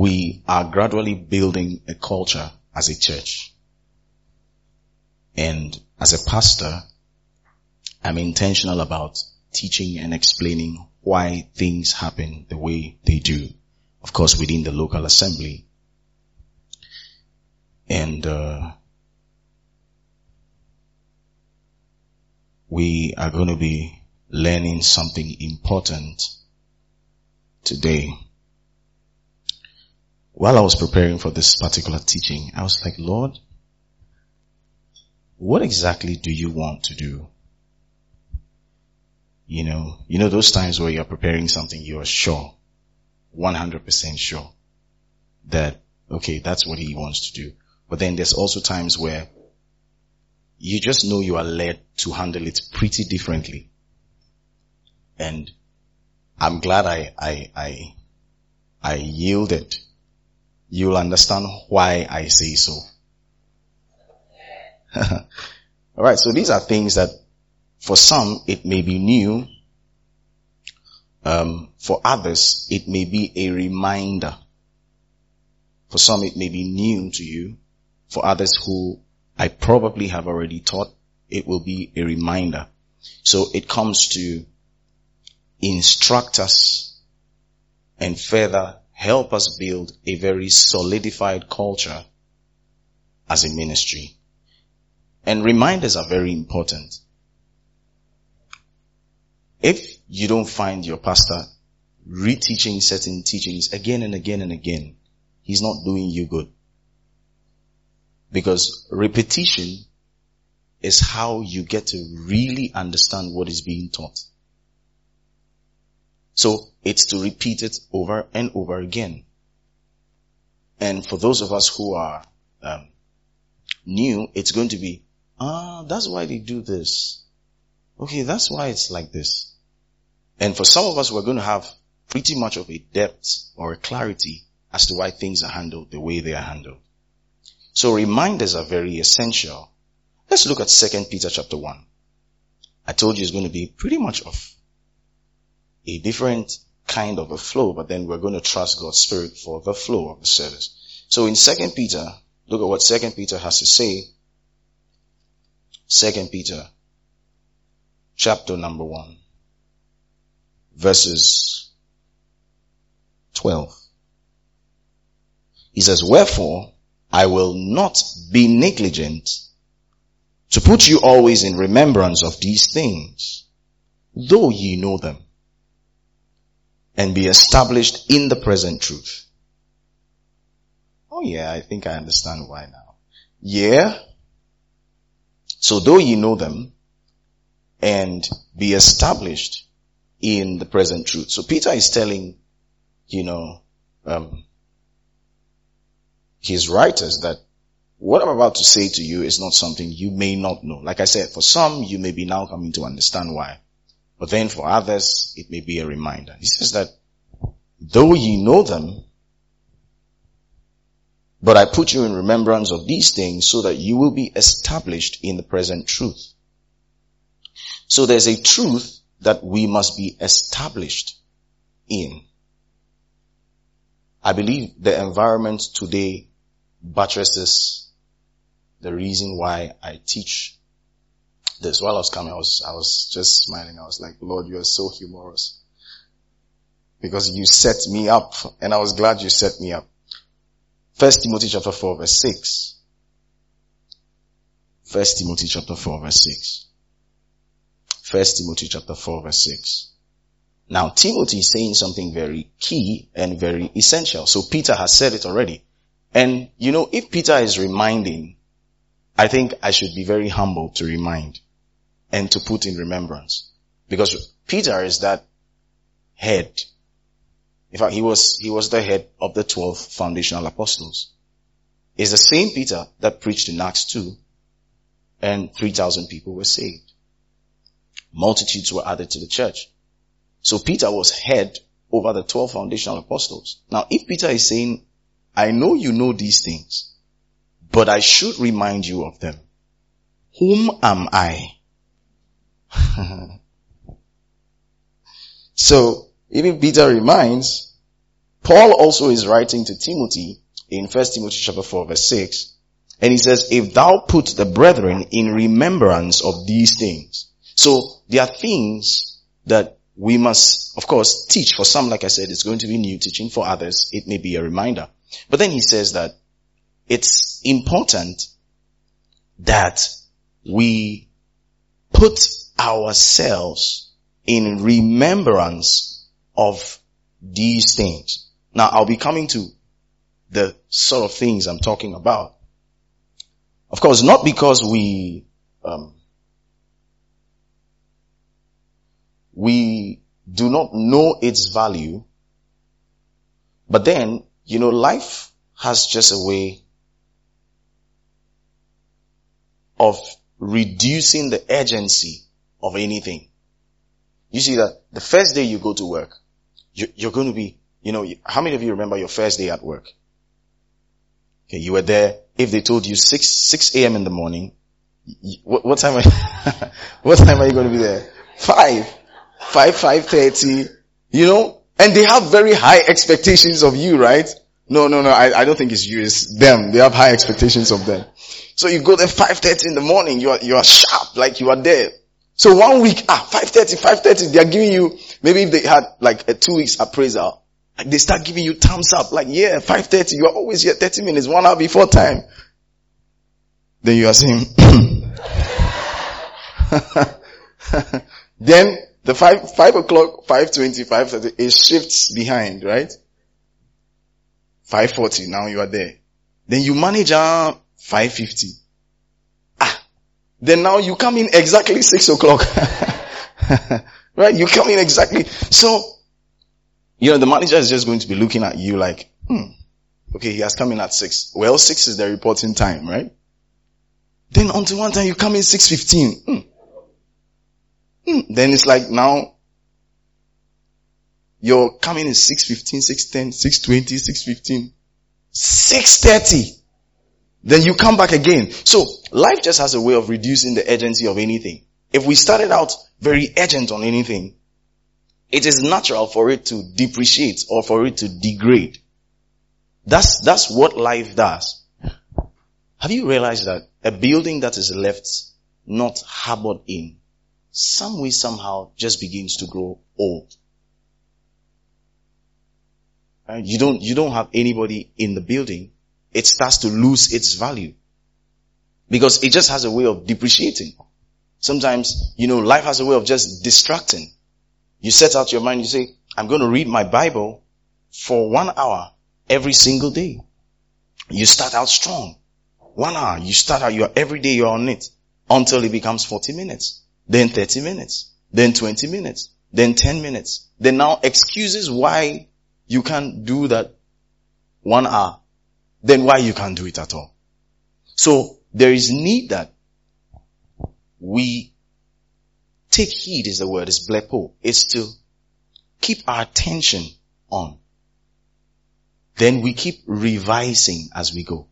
we are gradually building a culture as a church. And as a pastor, I'm intentional about teaching and explaining why things happen the way they do. Of course, within the local assembly. And we are going to be learning something important today. While I was preparing for this particular teaching, I was like, Lord, what exactly do you want to do? You know those times where you're preparing something, you're sure, 100% sure that, okay, that's what he wants to do. But then there's also times where you just know you are led to handle it pretty differently. And I'm glad I yielded. You'll understand why I say so. Alright, so these are things that for some it may be new. For others it may be a reminder. For some it may be new to you. For others who I probably have already taught, it will be a reminder. So it comes to instruct us and further help us build a very solidified culture as a ministry. And reminders are very important. If you don't find your pastor reteaching certain teachings again and again and again, he's not doing you good. Because repetition is how you get to really understand what is being taught. So it's to repeat it over and over again. And for those of us who are new, it's going to be, that's why they do this. Okay, that's why it's like this. And for some of us, we're going to have pretty much of a depth or a clarity as to why things are handled the way they are handled. So reminders are very essential. Let's look at 2 Peter chapter 1. I told you it's going to be pretty much of a different kind of a flow, but then we're going to trust God's Spirit for the flow of the service. So in 2 Peter, look at what 2 Peter has to say. 2 Peter chapter number 1, verses 12. He says, wherefore I will not be negligent to put you always in remembrance of these things, though ye know them, and be established in the present truth. Oh yeah, I think I understand why now. Yeah. So though ye know them, and be established in the present truth. So Peter is telling, his writers that what I'm about to say to you is not something you may not know. Like I said, for some, you may be now coming to understand why. But then for others, it may be a reminder. He says that, though ye know them, but I put you in remembrance of these things so that you will be established in the present truth. So there's a truth that we must be established in. I believe the environment today buttresses the reason why I teach this. While I was coming, I was just smiling. I was like, Lord, you are so humorous. Because you set me up, and I was glad you set me up. 1 Timothy chapter 4 verse 6. 1 Timothy chapter 4 verse 6. 1 Timothy chapter 4 verse 6. Now Timothy is saying something very key and very essential. So Peter has said it already. And if Peter is reminding, I think I should be very humble to remind and to put in remembrance. Because Peter is that head. In fact, he was the head of the 12 foundational apostles. It's the same Peter that preached in Acts 2 and 3,000 people were saved. Multitudes were added to the church. So Peter was head over the 12 foundational apostles. Now if Peter is saying, I know you know these things, but I should remind you of them. Whom am I? So even Peter reminds, Paul also is writing to Timothy in 1 Timothy chapter 4 verse 6. And he says, if thou put the brethren in remembrance of these things. So there are things that we must, of course, teach. For some, like I said, it's going to be new teaching. For others, it may be a reminder. But then he says that it's important that we put ourselves in remembrance of these things. Now, I'll be coming to the sort of things I'm talking about. Of course, not because we do not know its value, but then, life has just a way of reducing the urgency of anything. You see that the first day you go to work, you're going to be, how many of you remember your first day at work? Okay, you were there. If they told you 6 a.m. in the morning, what time what time are you going to be there? 5:30, and they have very high expectations of you, right? No, I don't think it's you, it's them. They have high expectations of them. So you go there 5:30 in the morning, you are sharp, like you are there. So 1 week, 5:30, they are giving you, maybe if they had like a 2 weeks appraisal, like they start giving you thumbs up, like 5:30, you are always here 30 minutes, 1 hour before time. Then you are saying, then the 5 o'clock, 5:20, 5:30, it shifts behind, right? 5:40, now you are there. Then you manage 5:50. Then now you come in exactly 6 o'clock. Right? You come in exactly. So, the manager is just going to be looking at you like, okay, he has come in at 6. Well, 6 is the reporting time, right? Then until one time you come in 6:15. Then it's like now, you're coming in 6:15, 6:10, 6:20, 6:15, 6:30. Then you come back again. So life just has a way of reducing the urgency of anything. If we started out very urgent on anything, it is natural for it to depreciate or for it to degrade. That's what life does. Have you realized that a building that is left not harbored in, some way, somehow just begins to grow old? You don't have anybody in the building. It starts to lose its value because it just has a way of depreciating. Sometimes, life has a way of just distracting. You set out your mind, you say, I'm going to read my Bible for 1 hour every single day. You start out strong. 1 hour, every day you're on it until it becomes 40 minutes, then 30 minutes, then 20 minutes, then 10 minutes. Then now excuses why you can't do that 1 hour. Then why you can't do it at all. So there is need that we take heed, is the word, is blepo. It's to keep our attention on. Then we keep revising as we go.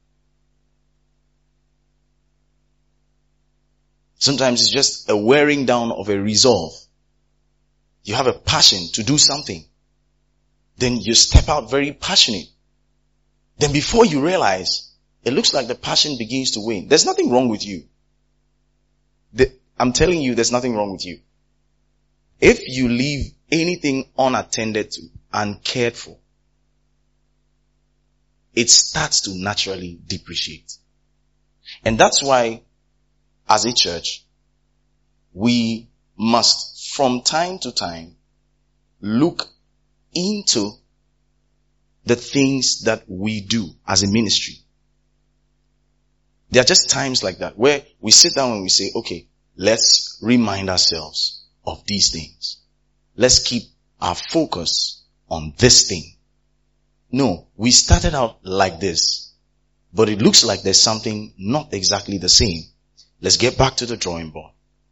Sometimes it's just a wearing down of a resolve. You have a passion to do something. Then you step out very passionate. Then before you realize, it looks like the passion begins to wane. There's nothing wrong with you. I'm telling you, there's nothing wrong with you. If you leave anything unattended to, uncared for, it starts to naturally depreciate. And that's why, as a church, we must, from time to time, look into the things that we do as a ministry. There are just times like that where we sit down and we say, okay, let's remind ourselves of these things. Let's keep our focus on this thing. No, we started out like this, but it looks like there's something not exactly the same. Let's get back to the drawing board.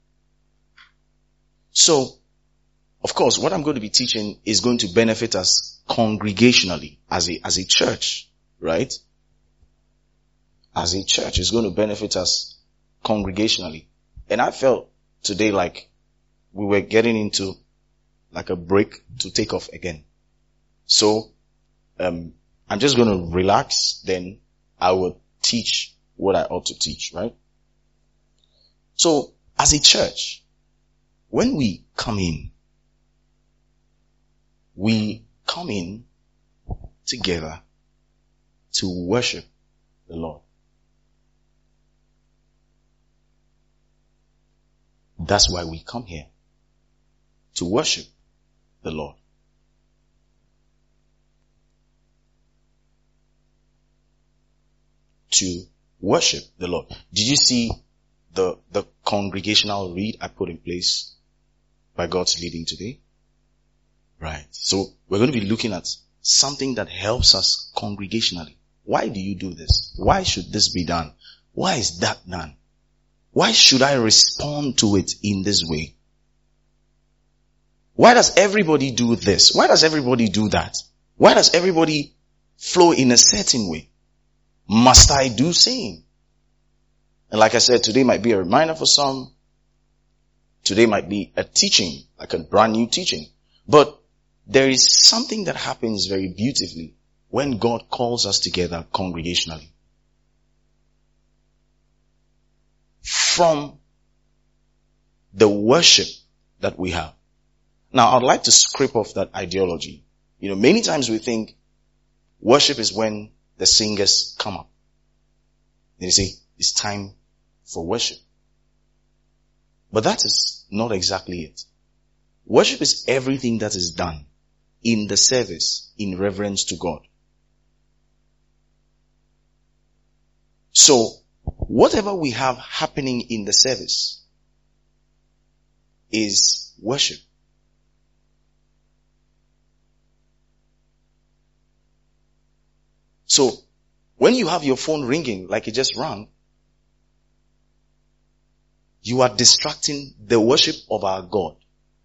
So, of course, what I'm going to be teaching is going to benefit us congregationally as a church, right? As a church, it's going to benefit us congregationally. And I felt today like we were getting into like a break to take off again. So I'm just going to relax, then I will teach what I ought to teach, right? So, as a church, when we come in together to worship the Lord. That's why we come here. To worship the Lord. To worship the Lord. Did you see the congregational read I put in place by God's leading today? Right. So we're going to be looking at something that helps us congregationally. Why do you do this? Why should this be done? Why is that done? Why should I respond to it in this way? Why does everybody do this? Why does everybody do that? Why does everybody flow in a certain way? Must I do same? And like I said, today might be a reminder for some. Today might be a teaching, like a brand new teaching. But there is something that happens very beautifully when God calls us together congregationally. From the worship that we have. Now, I'd like to scrape off that ideology. Many times we think worship is when the singers come up. And they say, it's time for worship. But that is not exactly it. Worship is everything that is done in the service in reverence to God. So, whatever we have happening in the service is worship. So, when you have your phone ringing like it just rang, you are distracting the worship of our God.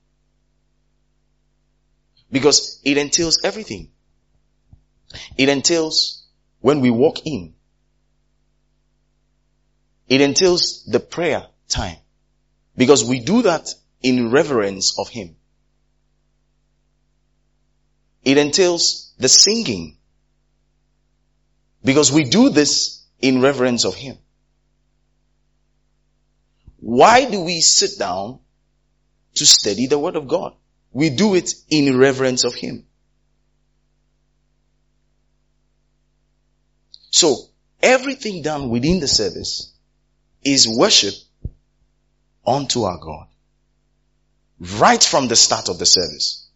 Because it entails everything. It entails when we walk in. It entails the prayer time. Because we do that in reverence of Him. It entails the singing. Because we do this in reverence of Him. Why do we sit down to study the Word of God? We do it in reverence of Him. So, everything done within the service is worship unto our God. Right from the start of the service.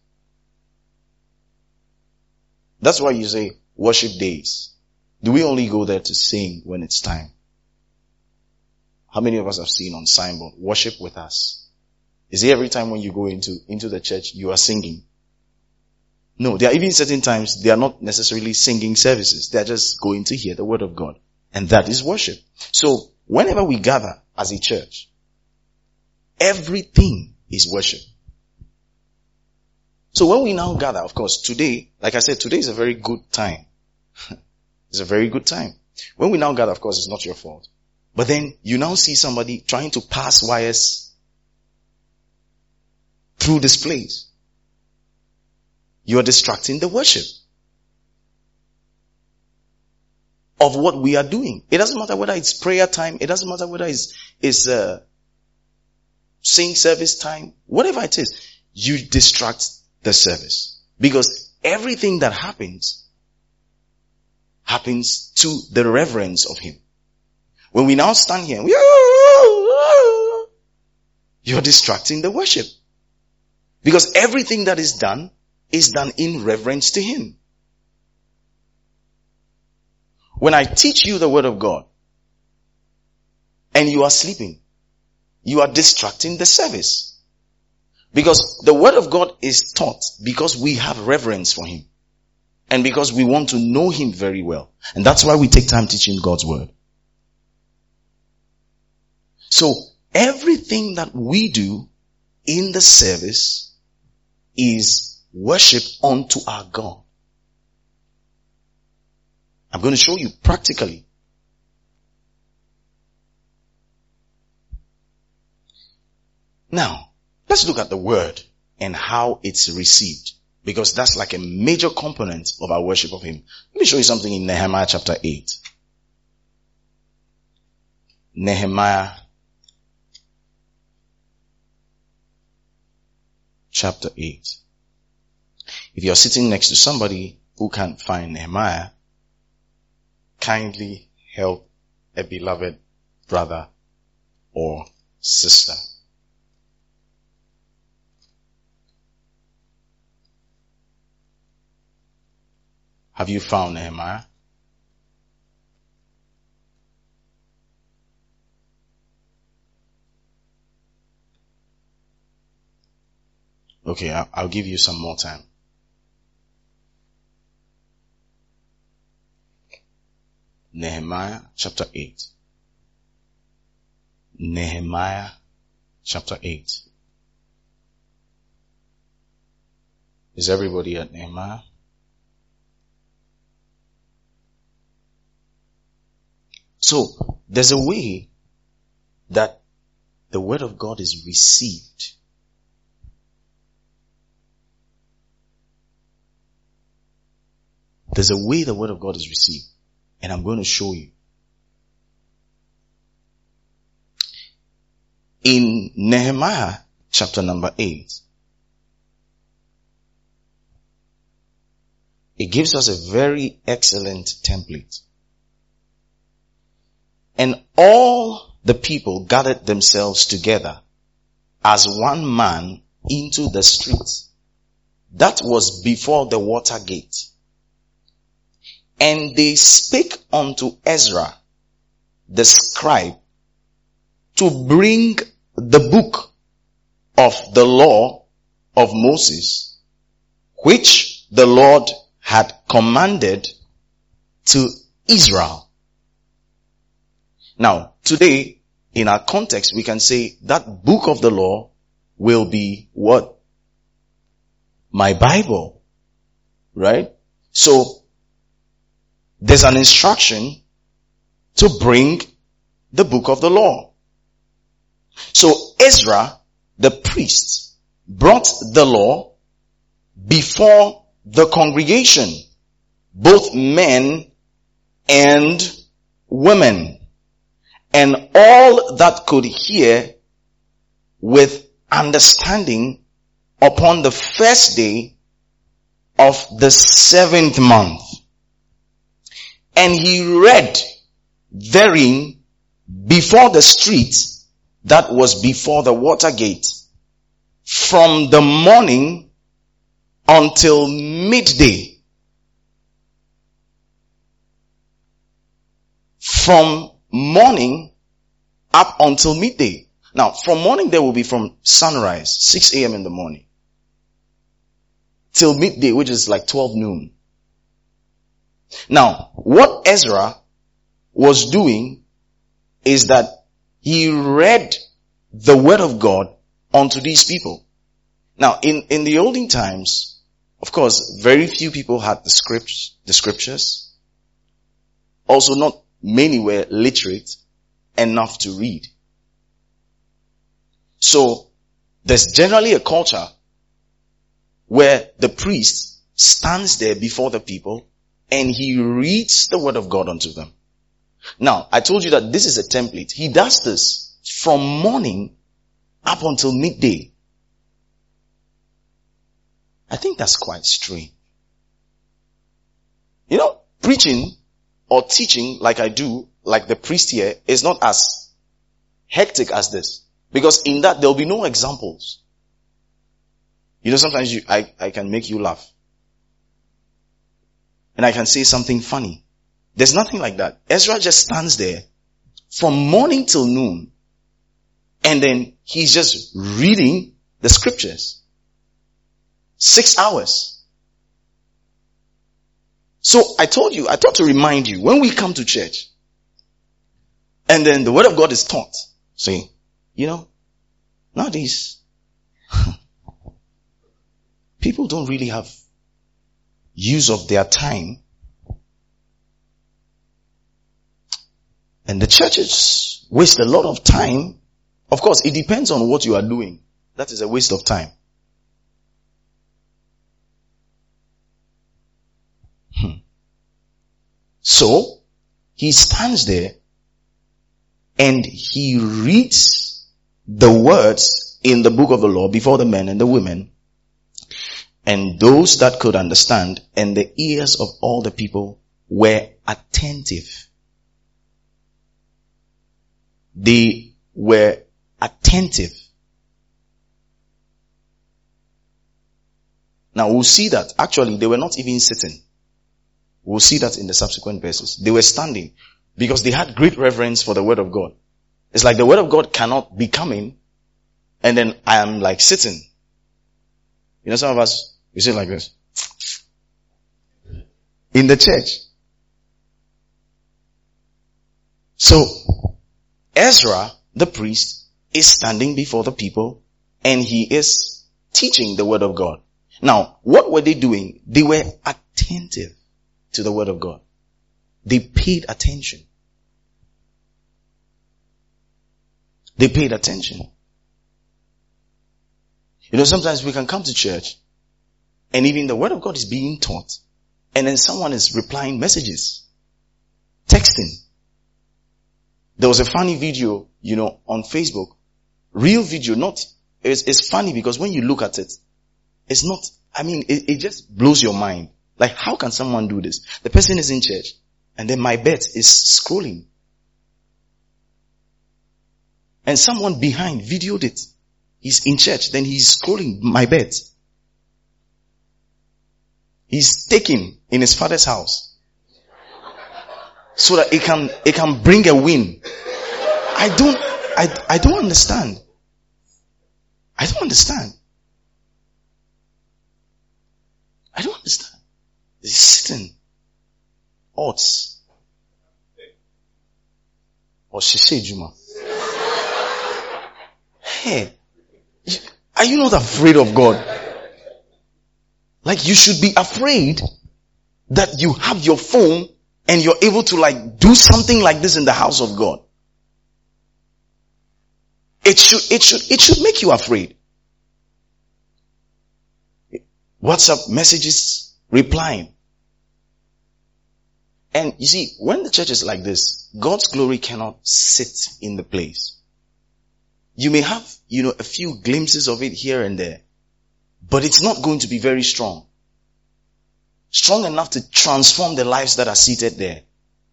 That's why you say worship days. Do we only go there to sing when it's time? How many of us have seen on signboard, worship with us? Is it every time when you go into the church, you are singing? No, there are even certain times they are not necessarily singing services. They are just going to hear the Word of God. And that is worship. So, whenever we gather as a church, everything is worship. So when we now gather, of course, today, like I said, today is a very good time. It's a very good time. When we now gather, of course, it's not your fault. But then you now see somebody trying to pass wires through this place. You are distracting the worship of what we are doing. It doesn't matter whether it's prayer time. It doesn't matter whether it's sing service time. Whatever it is, you distract the service. Because everything that happens to the reverence of Him. When we now stand here, you're distracting the worship. Because everything that is done in reverence to Him. When I teach you the Word of God, and you are sleeping, you are distracting the service. Because the Word of God is taught because we have reverence for Him. And because we want to know Him very well. And that's why we take time teaching God's Word. So, everything that we do in the service is worship unto our God. I'm going to show you practically. Now, let's look at the Word and how it's received. Because that's like a major component of our worship of Him. Let me show you something in Nehemiah chapter 8. Nehemiah chapter 8. If you're sitting next to somebody who can't find Nehemiah, kindly help a beloved brother or sister. Have you found Nehemiah? Okay, I'll give you some more time. Nehemiah chapter 8. Nehemiah chapter 8. Is everybody at Nehemiah? So, there's a way that the word of God is received. There's a way the word of God is received. And I'm going to show you. In Nehemiah chapter number 8, it gives us a very excellent template. And all the people gathered themselves together as one man into the streets. That was before the water gate. And they spake unto Ezra, the scribe, to bring the book of the law of Moses, which the Lord had commanded to Israel. Now, today, in our context, we can say that book of the law will be what? My Bible. Right? So, there's an instruction to bring the book of the law. So Ezra, the priest, brought the law before the congregation, both men and women, and all that could hear with understanding upon the first day of the 7th month. And he read therein before the street that was before the water gate from the morning until midday. From morning up until midday. Now, from morning there will be from sunrise, 6 a.m. in the morning, till midday, which is like 12 noon. Now, what Ezra was doing is that he read the word of God unto these people. Now, in the olden times, of course, very few people had the scriptures. Also, not many were literate enough to read. So, there's generally a culture where the priest stands there before the people and he reads the word of God unto them. Now, I told you that this is a template. He does this from morning up until midday. I think that's quite strange. You know, preaching or teaching like I do, like the priest here, is not as hectic as this. Because in that, there'll be no examples. You know, sometimes I can make you laugh. And I can say something funny. There's nothing like that. Ezra just stands there from morning till noon. And then he's just reading the scriptures. 6 hours. So I thought to remind you, when we come to church, and then the word of God is taught, see, you know, nowadays, people don't really have use of their time. And the churches waste a lot of time. Of course, it depends on what you are doing. That is a waste of time. So, he stands there and he reads the words in the book of the law before the men and the women, and those that could understand, and the ears of all the people were attentive. They were attentive. Now we'll see that actually they were not even sitting. We'll see that in the subsequent verses. They were standing because they had great reverence for the word of God. It's like the word of God cannot be coming and then I am like sitting. You know, some of us, we sit like this. In the church. So, Ezra, the priest, is standing before the people and he is teaching the word of God. Now, what were they doing? They were attentive to the word of God. They paid attention. They paid attention. You know, sometimes we can come to church and even the word of God is being taught and then someone is replying messages, texting. There was a funny video, you know, on Facebook. Real video, it's funny because when you look at it, it's not, it just blows your mind. Like, how can someone do this? The person is in church and then my bet is scrolling. And someone behind videoed it. He's in church, then he's scrolling my bet. He's taken in his father's house. So that it can bring a win. I don't understand. I don't understand. I don't understand. He's sitting. Odds. Or Shishe Juma. Hey, are you not afraid of God? Like, you should be afraid that you have your phone and you're able to like do something like this in the house of God. It should make you afraid. WhatsApp messages, replying. And you see, when the church is like this, God's glory cannot sit in the place. You may have, you know, a few glimpses of it here and there, but it's not going to be very strong. Strong enough to transform the lives that are seated there.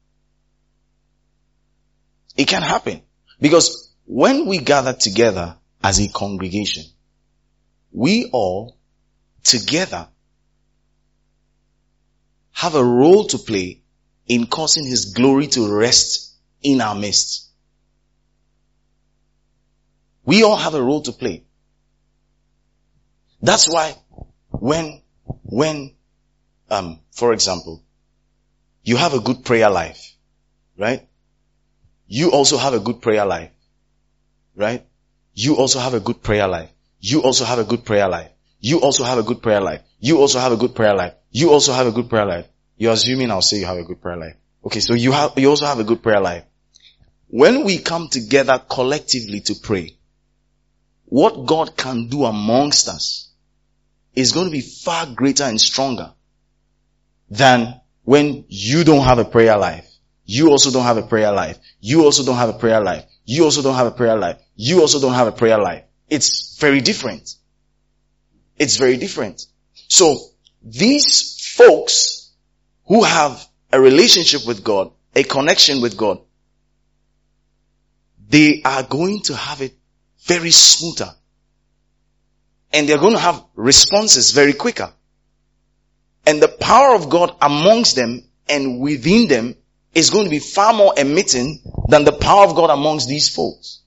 It can happen. Because when we gather together as a congregation, we all together have a role to play in causing His glory to rest in our midst. We all have a role to play. That's why when, for example, you have a good prayer life, right? You also have a good prayer life, right? You also have a good prayer life. You also have a good prayer life. You also have a good prayer life. You also have a good prayer life. You also have a good prayer life. You're assuming I'll say you have a good prayer life. Okay, so you also have a good prayer life. When we come together collectively to pray, what God can do amongst us is going to be far greater and stronger than when you don't have a prayer life. You also don't have a prayer life. You also don't have a prayer life. You also don't have a prayer life. You also don't have a prayer life. It's very different. It's very different. So these folks who have a relationship with God, a connection with God, they are going to have it very smoother. And they're going to have responses very quicker. And the power of God amongst them and within them is going to be far more emitting than the power of God amongst these folks.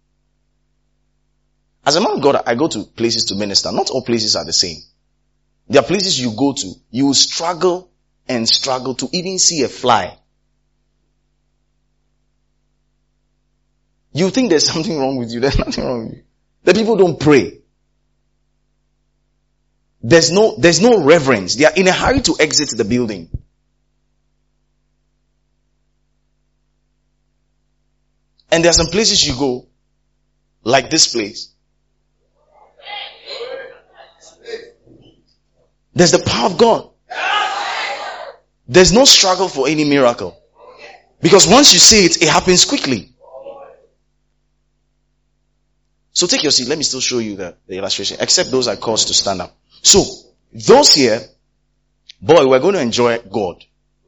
As a man of God, I go to places to minister. Not all places are the same. There are places you go to, you will struggle and struggle to even see a fly. You think there's something wrong with you. There's nothing wrong with you. The people don't pray. There's no reverence. They are in a hurry to exit the building. And there are some places you go, like this place. There's the power of God. There's no struggle for any miracle. Because once you say it, it happens quickly. So take your seat. Let me still show you the illustration. Except those are caused to stand up. So, those here, boy, we're going to enjoy God.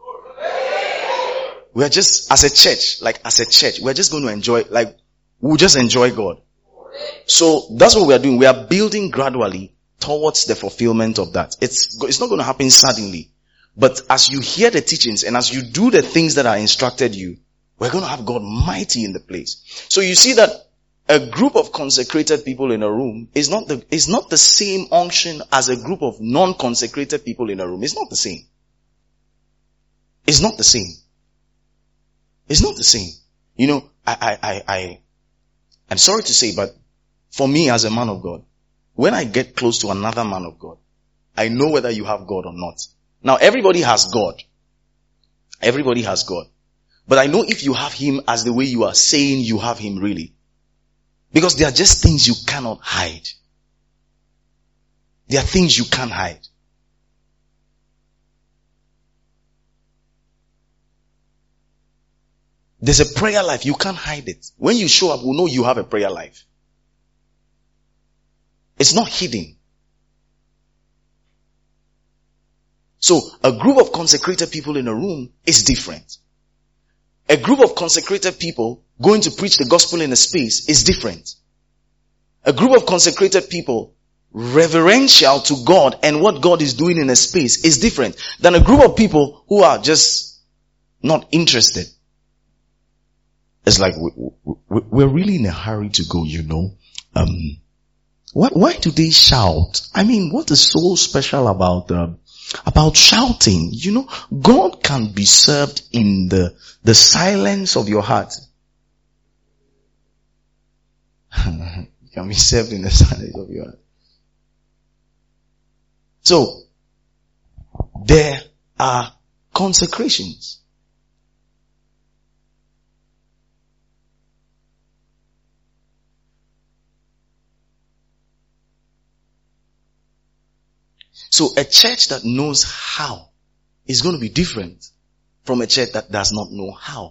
We're just, as a church, we're just going to enjoy, we'll just enjoy God. So, that's what we are doing. We are building gradually towards the fulfillment of that. It's not going to happen suddenly. But as you hear the teachings and as you do the things that are instructed you, we're going to have God mighty in the place. So you see that a group of consecrated people in a room is not the same unction as a group of non-consecrated people in a room. It's not the same. It's not the same. It's not the same. You know, I'm sorry to say, but for me as a man of God, when I get close to another man of God, I know whether you have God or not. Now everybody has God. Everybody has God. But I know if you have Him as the way you are saying you have Him really. Because there are just things you cannot hide. There are things you can't hide. There's a prayer life. You can't hide it. When you show up, we'll know you have a prayer life. It's not hidden. So, a group of consecrated people in a room is different. A group of consecrated people going to preach the gospel in a space is different. A group of consecrated people reverential to God and what God is doing in a space is different than a group of people who are just not interested. It's like, we're really in a hurry to go, you know. Why do they shout? I mean, what is so special about shouting? You know, God can be served in the silence of your heart. You can be served in the silence of your heart. So, there are consecrations. So a church that knows how is going to be different from a church that does not know how.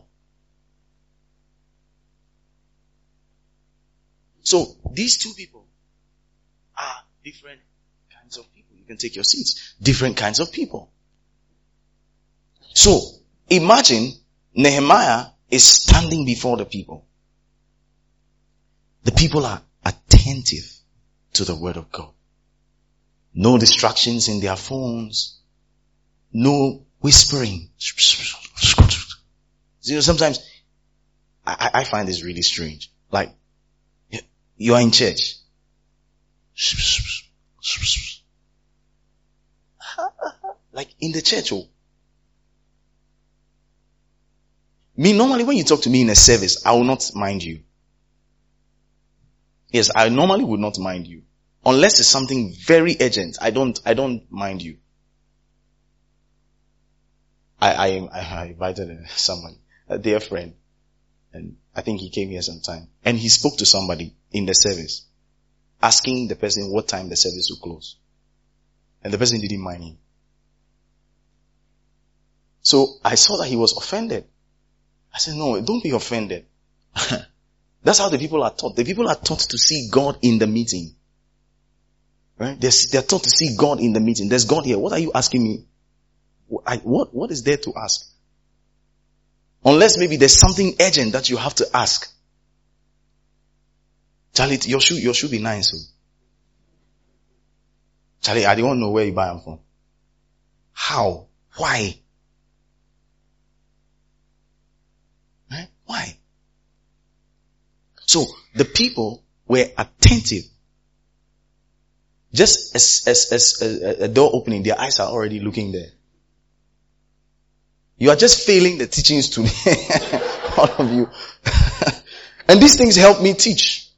So these two people are different kinds of people. You can take your seats. Different kinds of people. So imagine Nehemiah is standing before the people. The people are attentive to the word of God. No distractions in their phones. No whispering. You know, sometimes I find this really strange. Like, you are in church. Like in the church. Oh. Me, normally when you talk to me in a service, I will not mind you. Yes, I normally would not mind you. Unless it's something very urgent, I don't mind you. I invited someone, a dear friend, and I think he came here sometime, and he spoke to somebody in the service, asking the person what time the service will close. And the person didn't mind him. So I saw that he was offended. I said, no, don't be offended. That's how the people are taught. The people are taught to see God in the meeting. Right? They're taught to see God in the meeting. There's God here. What are you asking me? What is there to ask? Unless maybe there's something urgent that you have to ask. Charlie, your shoe be nice. So. Charlie, I don't know where you buy them from. How? Why? Right? Why? So the people were attentive. Just as a door opening, their eyes are already looking there. You are just failing the teachings today. All of you. And these things help me teach.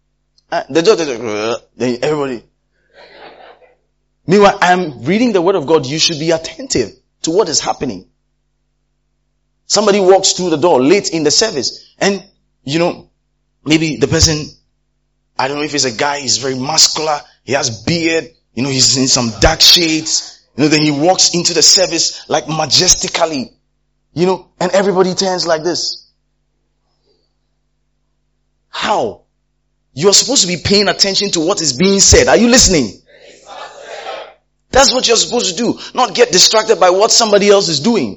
Then everybody. Meanwhile, I'm reading the word of God. You should be attentive to what is happening. Somebody walks through the door late in the service and, you know, maybe the person, I don't know if it's a guy, he's very muscular, he has beard, you know, he's in some dark shades, Then he walks into the service like majestically, and everybody turns like this. How? You're supposed to be paying attention to what is being said. Are you listening? That's what you're supposed to do. Not get distracted by what somebody else is doing.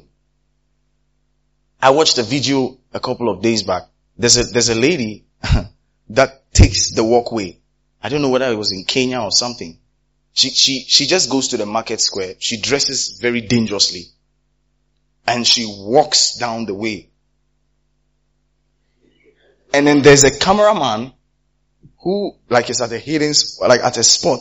I watched a video a couple of days back. There's a lady that takes the walkway. I don't know whether it was in Kenya or something. She just goes to the market square. She dresses very dangerously. And she walks down the way. And then there's a cameraman who is at a hidden, at a spot.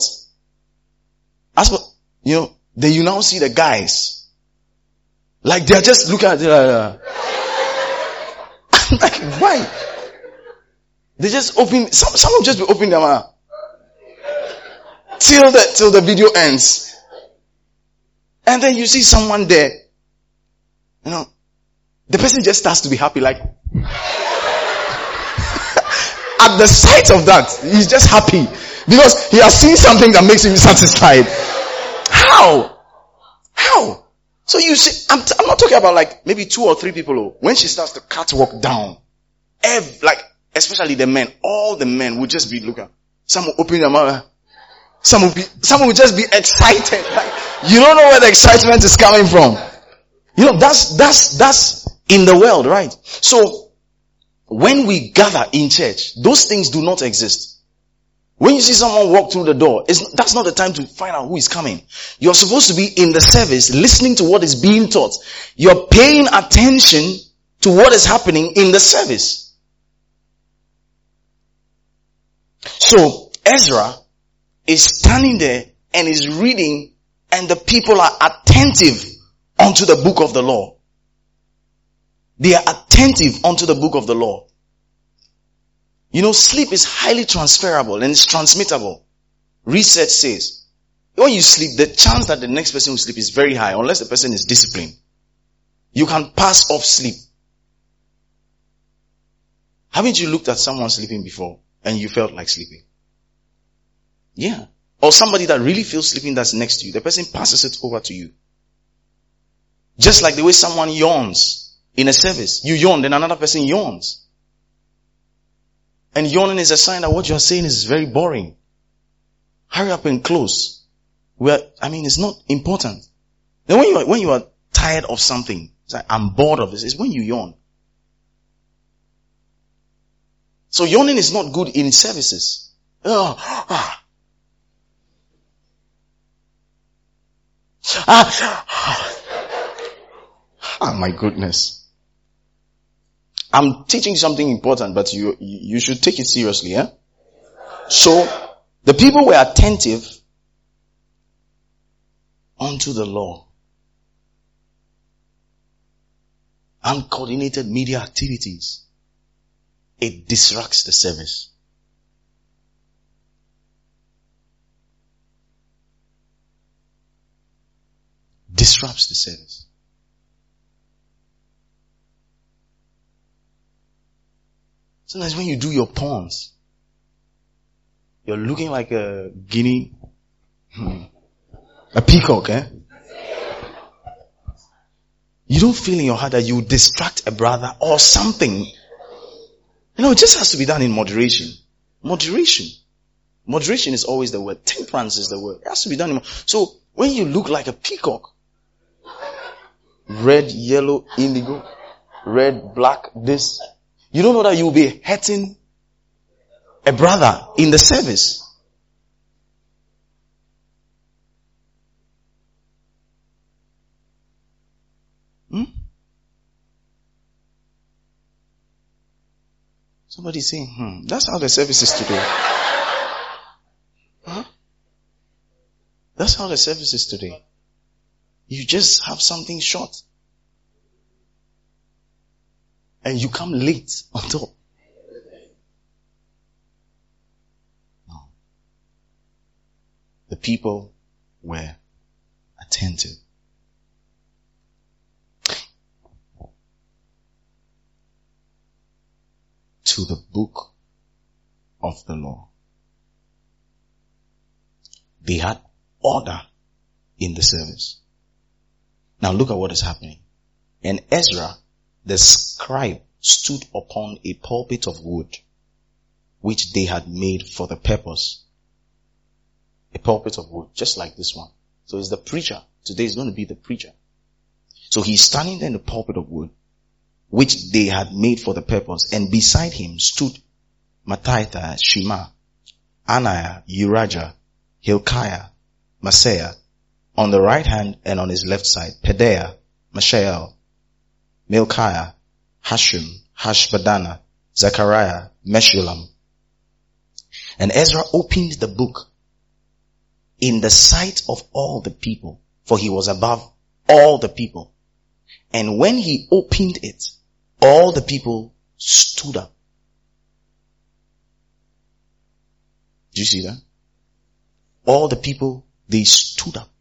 Then you now see the guys. They're just looking at it. I'm why? They just open, some will just be opening their mouth. Till the video ends. And then you see someone there. The person just starts to be happy at the sight of that, he's just happy. Because he has seen something that makes him satisfied. How? So you see, I'm not talking about maybe 2 or 3 people. When she starts to catwalk down, especially the men, all the men will just be looking. Some will open their mouth. Some will just be excited. You don't know where the excitement is coming from. That's in the world, right? So, when we gather in church, those things do not exist. When you see someone walk through the door, that's not the time to find out who is coming. You're supposed to be in the service, listening to what is being taught. You're paying attention to what is happening in the service. So, Ezra is standing there and is reading, and the people are attentive unto the book of the law. They are attentive unto the book of the law. Sleep is highly transferable and it's transmittable. Research says, when you sleep, the chance that the next person will sleep is very high, unless the person is disciplined. You can pass off sleep. Haven't you looked at someone sleeping before and you felt like sleeping? Yeah. Or somebody that really feels sleeping that's next to you, the person passes it over to you. Just like the way someone yawns in a service. You yawn, then another person yawns. And yawning is a sign that what you are saying is very boring. Hurry up and close. It's not important. Then when you are tired of something, it's like, I'm bored of this, it's when you yawn. So yawning is not good in services. Oh my goodness. I'm teaching something important, but you should take it seriously, yeah? So, the people were attentive unto the law. Uncoordinated media activities. It disrupts the service. Disrupts the service. Sometimes when you do your pawns, you're looking like a guinea, a peacock, eh? You don't feel in your heart that you distract a brother or something. It just has to be done in moderation. Moderation. Moderation is always the word. Temperance is the word. It has to be done so when you look like a peacock, red, yellow, indigo, red, black, this, you don't know that you'll be hurting a brother in the service. Somebody's saying, that's how the service is today. Huh? That's how the service is today. You just have something short. And you come late on top. No. The people were attentive. To the book of the law. They had order in the service. Now look at what is happening. And Ezra, the scribe, stood upon a pulpit of wood, which they had made for the purpose. A pulpit of wood, just like this one. So it's the preacher. Today is going to be the preacher. So he's standing there in the pulpit of wood, which they had made for the purpose. And beside him stood Mattithiah, Shema, Ananiah, Urijah, Hilkiah, Maaseiah. On the right hand and on his left side, Pedaiah, Mishael, Milkiah, Hashum, Hashbadana, Zechariah, Meshullam. And Ezra opened the book in the sight of all the people, for he was above all the people. And when he opened it, all the people stood up. Do you see that? All the people, they stood up.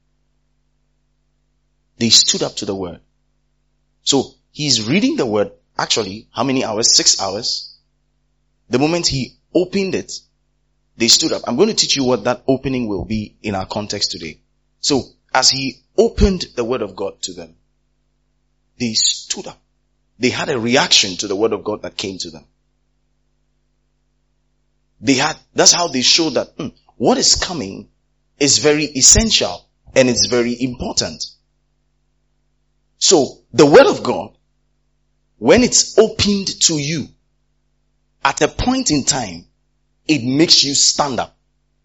They stood up to the word. So he's reading the word, actually, how many hours? 6 hours. The moment he opened it, they stood up. I'm going to teach you what that opening will be in our context today. So as he opened the word of God to them, they stood up. They had a reaction to the word of God that came to them. That's how they showed that what is coming is very essential and it's very important. So the word of God, when it's opened to you, at a point in time, it makes you stand up.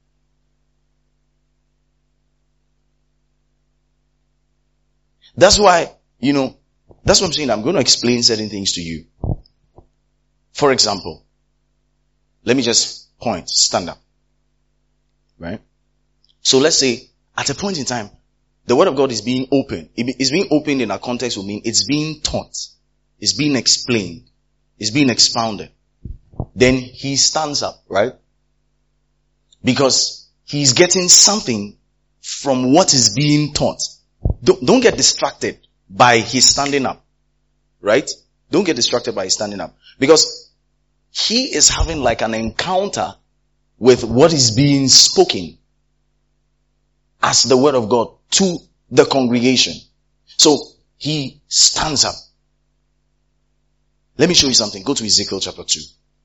That's why, that's what I'm saying. I'm going to explain certain things to you. For example, let me just point, stand up. Right? So let's say, at a point in time, the word of God is being opened. It's being opened in our context will mean it's being taught. It's being explained. It's being expounded. Then he stands up, right? Because he's getting something from what is being taught. Don't get distracted by his standing up, right? Don't get distracted by his standing up. Because he is having like an encounter with what is being spoken as the word of God to the congregation. So he stands up. Let me show you something. Go to Ezekiel chapter 2.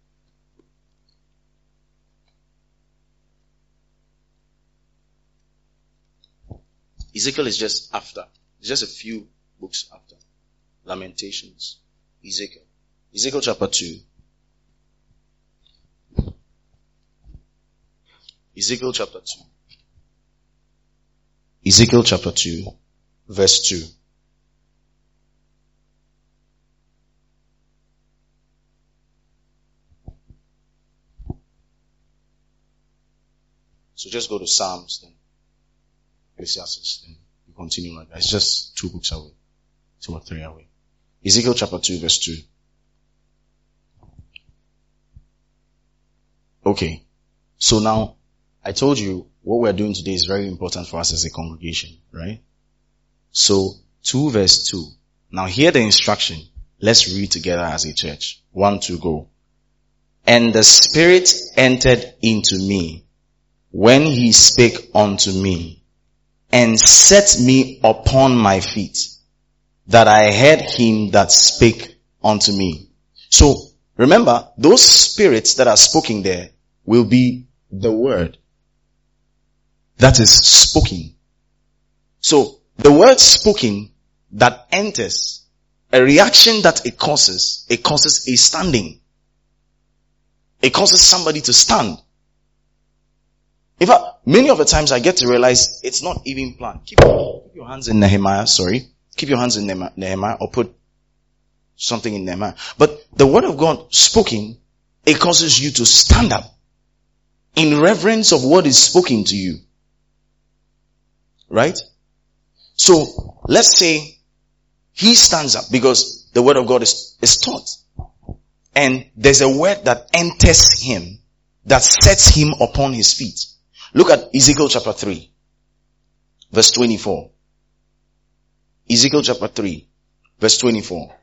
Ezekiel is just after. It's just a few books after. Lamentations. Ezekiel. Ezekiel chapter 2. Ezekiel chapter 2. Ezekiel chapter 2, verse 2. So just go to Psalms, then Ecclesiastes, then you continue like that. It's just 2 books away. 2 or 3 away. Ezekiel chapter 2, verse 2. Okay. So now, I told you what we're doing today is very important for us as a congregation, right? So, 2 verse 2. Now hear the instruction. Let's read together as a church. 1, 2, go. And the Spirit entered into me when he spake unto me and set me upon my feet, that I heard him that spake unto me. So, remember, those spirits that are spoken there will be the word that is spoken. So, the word spoken that enters, a reaction that it causes a standing. It causes somebody to stand. In fact, many of the times I get to realize it's not even planned. Keep your hands in Nehemiah, Keep your hands in Nehemiah or put something in Nehemiah. But the word of God spoken, it causes you to stand up in reverence of what is spoken to you. Right? So, let's say he stands up because the word of God is taught. And there's a word that enters him, that sets him upon his feet. Look at Ezekiel chapter 3, verse 24. Ezekiel chapter 3, verse 24.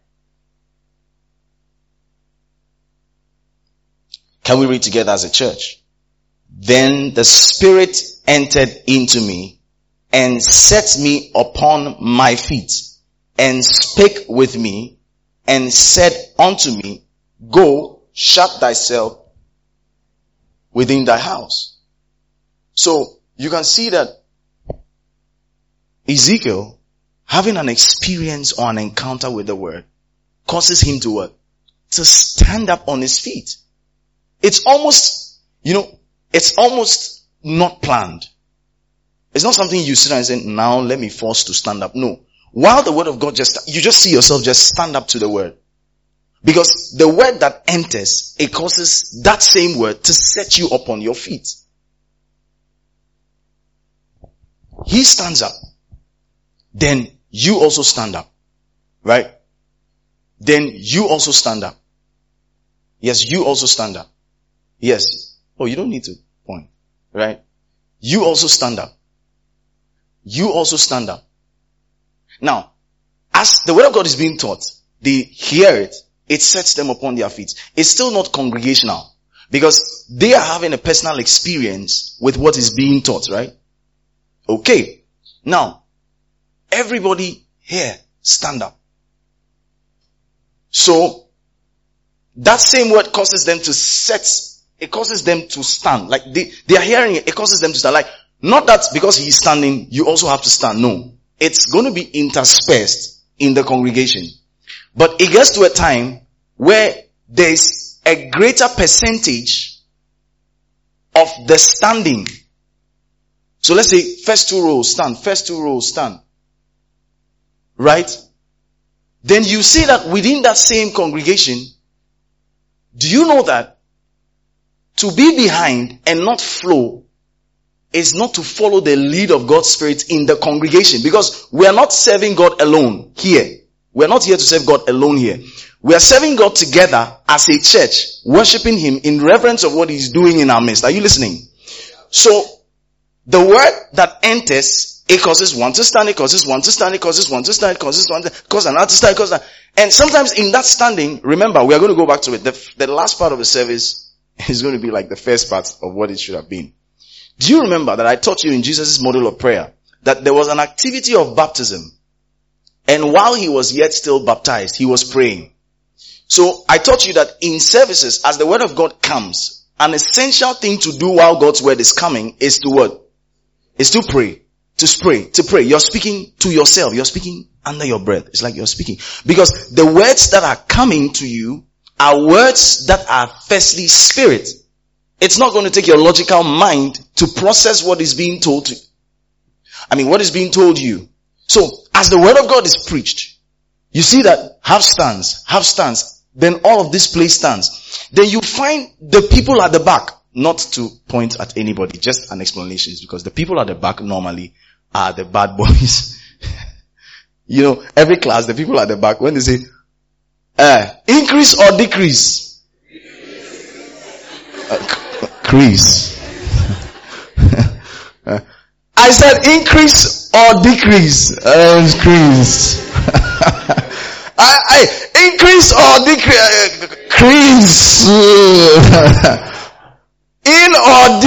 Can we read together as a church? Then the Spirit entered into me and set me upon my feet, and spake with me, and said unto me, Go, shut thyself within thy house. So, you can see that Ezekiel, having an experience or an encounter with the word, causes him to what? To stand up on his feet. It's almost, it's almost not planned. It's not something you sit down and say, now let me force to stand up. No. While the word of God you just see yourself just stand up to the word. Because the word that enters, it causes that same word to set you up on your feet. He stands up. Then you also stand up. Right? Then you also stand up. Yes, you also stand up. Yes. Oh, you don't need to point. Right? You also stand up. You also stand up. Now, as the word of God is being taught, they hear it, it sets them upon their feet. It's still not congregational because they are having a personal experience with what is being taught, right? Okay. Now, everybody here, stand up. So, that same word causes them to it causes them to stand. Like they are hearing it, it causes them to stand. Like, not that because he is standing, you also have to stand. No. It's going to be interspersed in the congregation. But it gets to a time where there's a greater percentage of the standing. So let's say first 2 rows stand, first 2 rows stand. Right? Then you see that within that same congregation, do you know that to be behind and not flow is not to follow the lead of God's Spirit in the congregation? Because we are not serving God alone here. We are not here to serve God alone here. We are serving God together as a church, worshiping Him in reverence of what He's doing in our midst. Are you listening? So, the word that enters, it causes one to stand, it causes one to stand, it causes one to stand, it causes one to cause another to stand, it causes another. And sometimes in that standing, remember, we are going to go back to it. The last part of the service is going to be like the first part of what it should have been. Do you remember that I taught you in Jesus' model of prayer that there was an activity of baptism, and while he was yet still baptized, he was praying. So I taught you that in services, as the word of God comes, an essential thing to do while God's word is coming is to what? Is to pray. To pray. You're speaking to yourself. You're speaking under your breath. It's like you're speaking. Because the words that are coming to you are words that are firstly spirit. It's not going to take your logical mind to process what is being told to you. What is being told you. So, as the word of God is preached, you see that half stands, then all of this place stands. Then you find the people at the back, not to point at anybody, just an explanation, because the people at the back normally are the bad boys. Every class, the people at the back, when they say, increase or decrease? Increase. I said increase or decrease? Increase. I increase or decrease? In or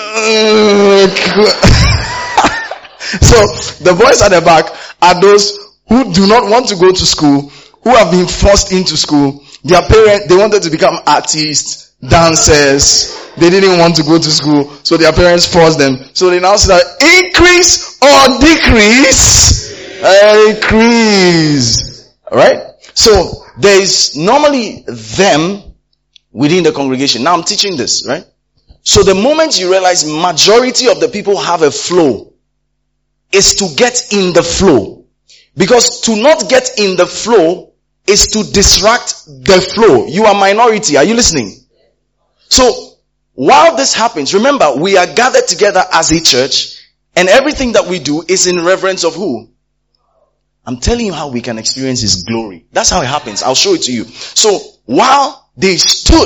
So, the boys at the back are those who do not want to go to school, who have been forced into school. Their parents, they wanted to become artists, dancers. They didn't want to go to school, so their parents forced them. So they now say, increase or decrease? Increase. Alright? So, there is normally them within the congregation. Now I'm teaching this, right? So the moment you realize majority of the people have a flow, is to get in the flow. Because to not get in the flow is to disrupt the flow. You are minority. Are you listening? So, while this happens, remember, we are gathered together as a church, and everything that we do is in reverence of who? I'm telling you how we can experience His glory. That's how it happens. I'll show it to you. So, while they stood,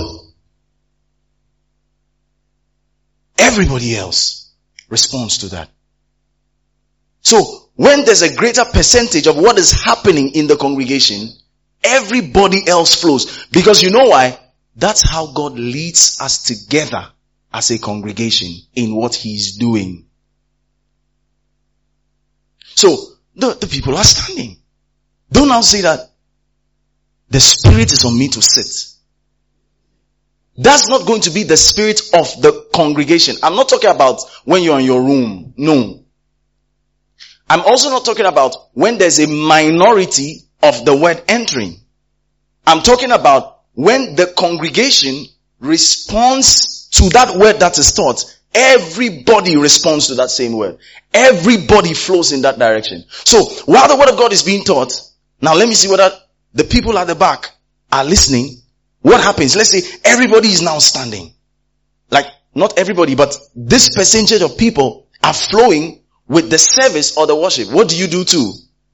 everybody else responds to that. So, when there's a greater percentage of what is happening in the congregation, everybody else flows. Because you know why? That's how God leads us together as a congregation in what He's doing. So, the people are standing. Don't now say that the spirit is on me to sit. That's not going to be the spirit of the congregation. I'm not talking about when you're in your room. No. I'm also not talking about when there's a minority of the word entering. I'm talking about when the congregation responds to that word that is taught. Everybody responds to that same word. Everybody flows in that direction. So, while the word of God is being taught, now let me see whether the people at the back are listening. What happens? Let's say everybody is now standing. Like, not everybody, but this percentage of people are flowing with the service or the worship. What do you do too?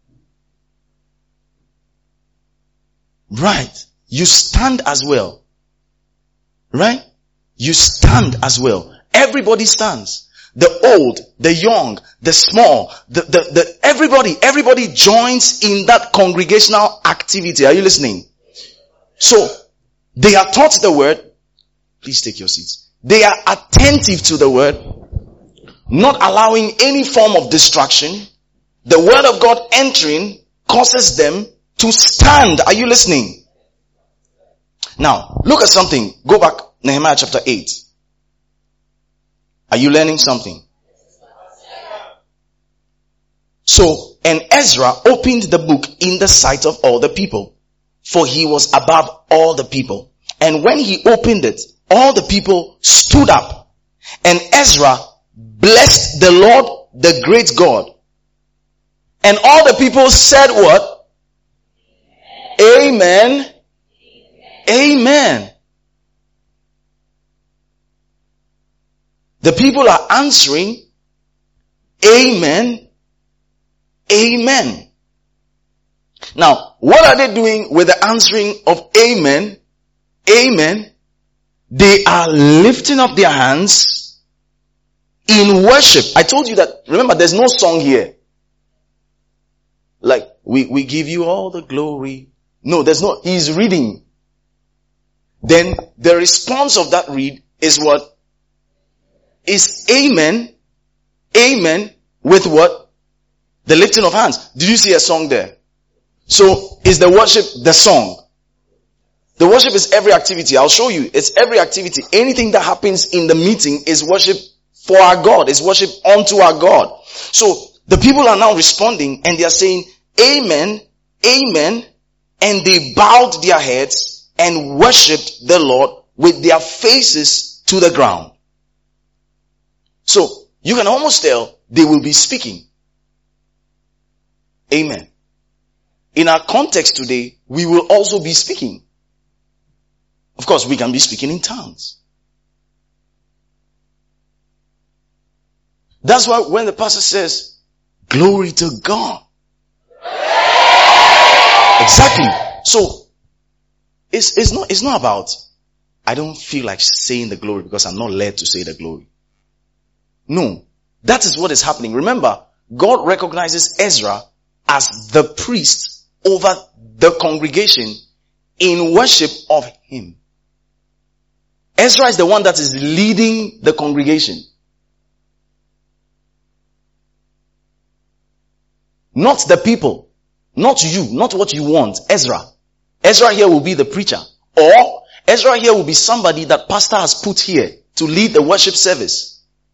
Right. You stand as well. Right? You stand as well. Everybody stands. The old, the young, the small, everybody joins in that congregational activity. Are you listening? So, they are taught the word. Please take your seats. They are attentive to the word, not allowing any form of distraction. The word of God entering causes them to stand. Are you listening? Now, look at something. Go back, Nehemiah chapter 8. Are you learning something? So, and Ezra opened the book in the sight of all the people, for he was above all the people. And when he opened it, all the people stood up, and Ezra blessed the Lord, the great God. And all the people said what? Amen. Amen. The people are answering, Amen. Amen. Now, what are they doing with the answering of Amen? Amen. They are lifting up their hands in worship. I told you that, remember, there's no song here. Like, we give you all the glory. No, there's no, he's reading. Then the response of that read is what? Is Amen. Amen with what? The lifting of hands. Did you see a song there? So, is the worship the song? The worship is every activity. I'll show you. It's every activity. Anything that happens in the meeting is worship for our God. It's worship unto our God. So, the people are now responding and they are saying, Amen, Amen. And they bowed their heads and worshipped the Lord with their faces to the ground. So, you can almost tell they will be speaking. Amen. In our context today, we will also be speaking. Of course, we can be speaking in tongues. That's why when the pastor says, glory to God. Exactly. So, it's not about, I don't feel like saying the glory because I'm not led to say the glory. No. That is what is happening. Remember, God recognizes Ezra as the priest over the congregation in worship of him. Ezra is the one that is leading the congregation. Not the people. Not you. Not what you want. Ezra. Ezra here will be the preacher. Or Ezra here will be somebody that pastor has put here to lead the worship service.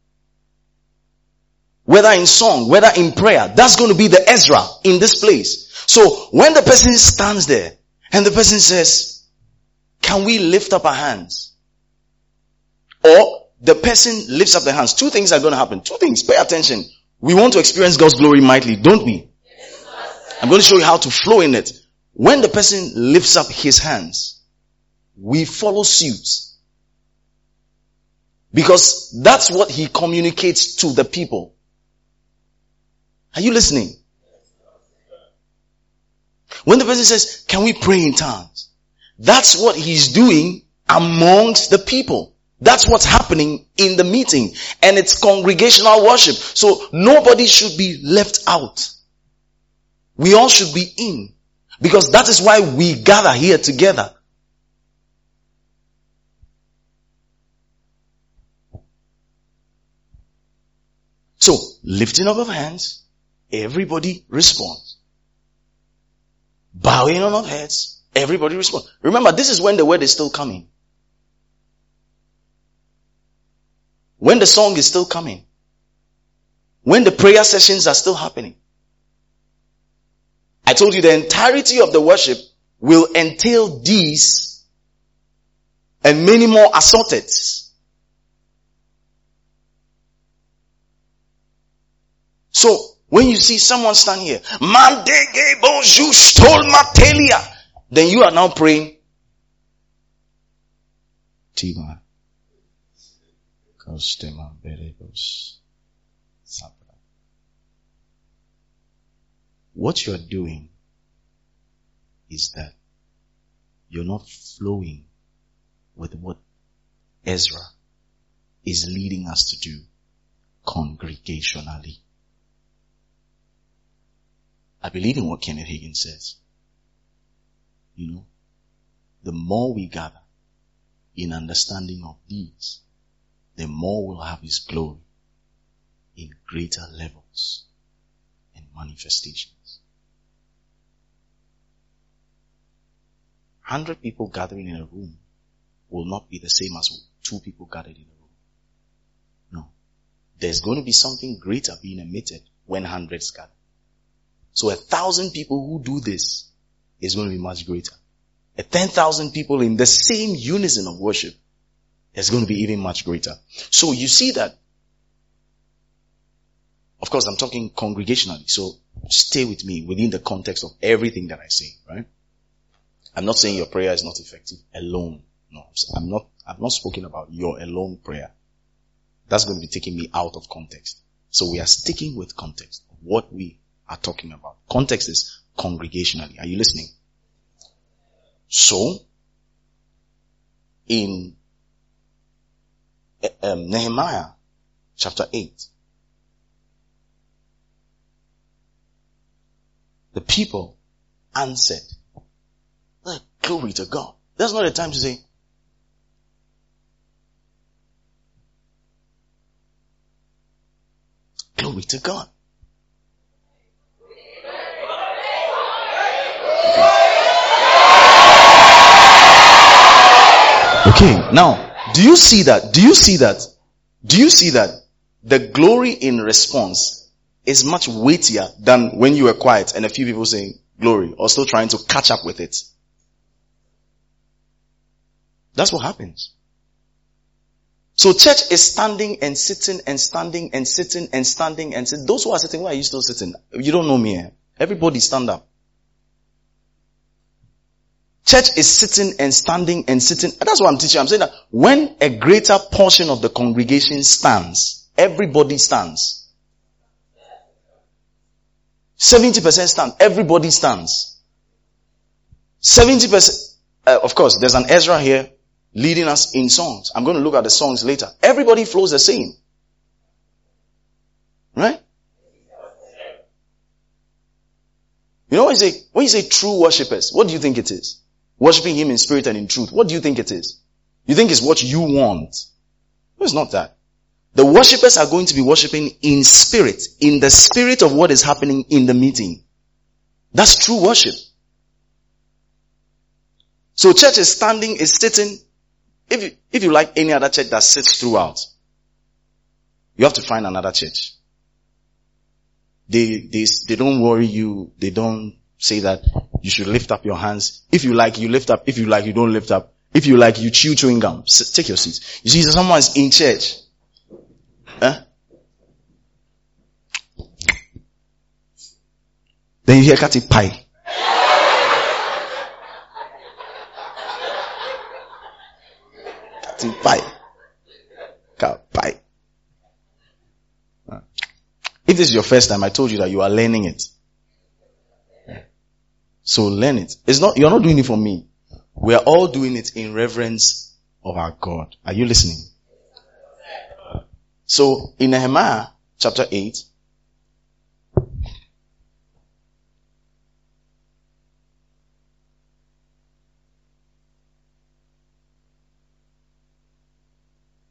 Whether in song, whether in prayer. That's going to be the Ezra in this place. So when the person stands there and the person says, can we lift up our hands? Or the person lifts up their hands. Two things are going to happen. Two things. Pay attention. We want to experience God's glory mightily, don't we? I'm going to show you how to flow in it. When the person lifts up his hands, we follow suit. Because that's what he communicates to the people. Are you listening? When the person says, can we pray in tongues? That's what he's doing amongst the people. That's what's happening in the meeting. And it's congregational worship. So nobody should be left out. We all should be in. Because that is why we gather here together. So, lifting up of hands, everybody responds. Bowing on our heads, everybody responds. Remember, this is when the word is still coming. When the song is still coming. When the prayer sessions are still happening. I told you the entirety of the worship will entail these and many more assorted. So, when you see someone stand here, then you are now praying. Tima. What you are doing is that you're not flowing with what Ezra is leading us to do congregationally. I believe in what Kenneth Hagin says. You know, the more we gather in understanding of these, the more we'll have His glory in greater levels and manifestations. 100 people gathering in a room will not be the same as 2 people gathered in a room. No. There's going to be something greater being emitted when hundreds gather. So 1,000 people who do this is going to be much greater. 10,000 people in the same unison of worship is going to be even much greater. So you see that, of course I'm talking congregationally, so stay with me within the context of everything that I say, right? I'm not saying your prayer is not effective alone. No, I've not spoken about your alone prayer. That's going to be taking me out of context. So we are sticking with context of what we are talking about. Context is congregationally. Are you listening? So, in Nehemiah chapter 8, the people answered, glory to God. That's not the time to say, glory to God. Okay, now, do you see that? Do you see that? Do you see that the glory in response is much weightier than when you were quiet and a few people saying glory or still trying to catch up with it? That's what happens. So church is standing and sitting and standing and sitting and standing and sitting. Those who are sitting, why are you still sitting? You don't know me. Everybody stand up. Church is sitting and standing and sitting. That's what I'm teaching. I'm saying that when a greater portion of the congregation stands, everybody stands. 70% stand. Everybody stands. 70%. Of course, there's an Ezra here leading us in songs. I'm going to look at the songs later. Everybody flows the same. Right? You know when you say true worshippers, what do you think it is? Worshipping Him in spirit and in truth. What do you think it is? You think it's what you want. No, it's not that. The worshippers are going to be worshipping in spirit, in the spirit of what is happening in the meeting. That's true worship. So church is standing, is sitting. If you like any other church that sits throughout, you have to find another church. They don't worry you. They don't say that you should lift up your hands. If you like, you lift up. If you like, you don't lift up. If you like, you chew chewing gum. Take your seats. You see, someone's in church. Huh? Then you hear Kati pie. Kati pie. Pie. If this is your first time, I told you that you are learning it. So learn it. You're not doing it for me. We are all doing it in reverence of our God. Are you listening? So in Nehemiah chapter 8,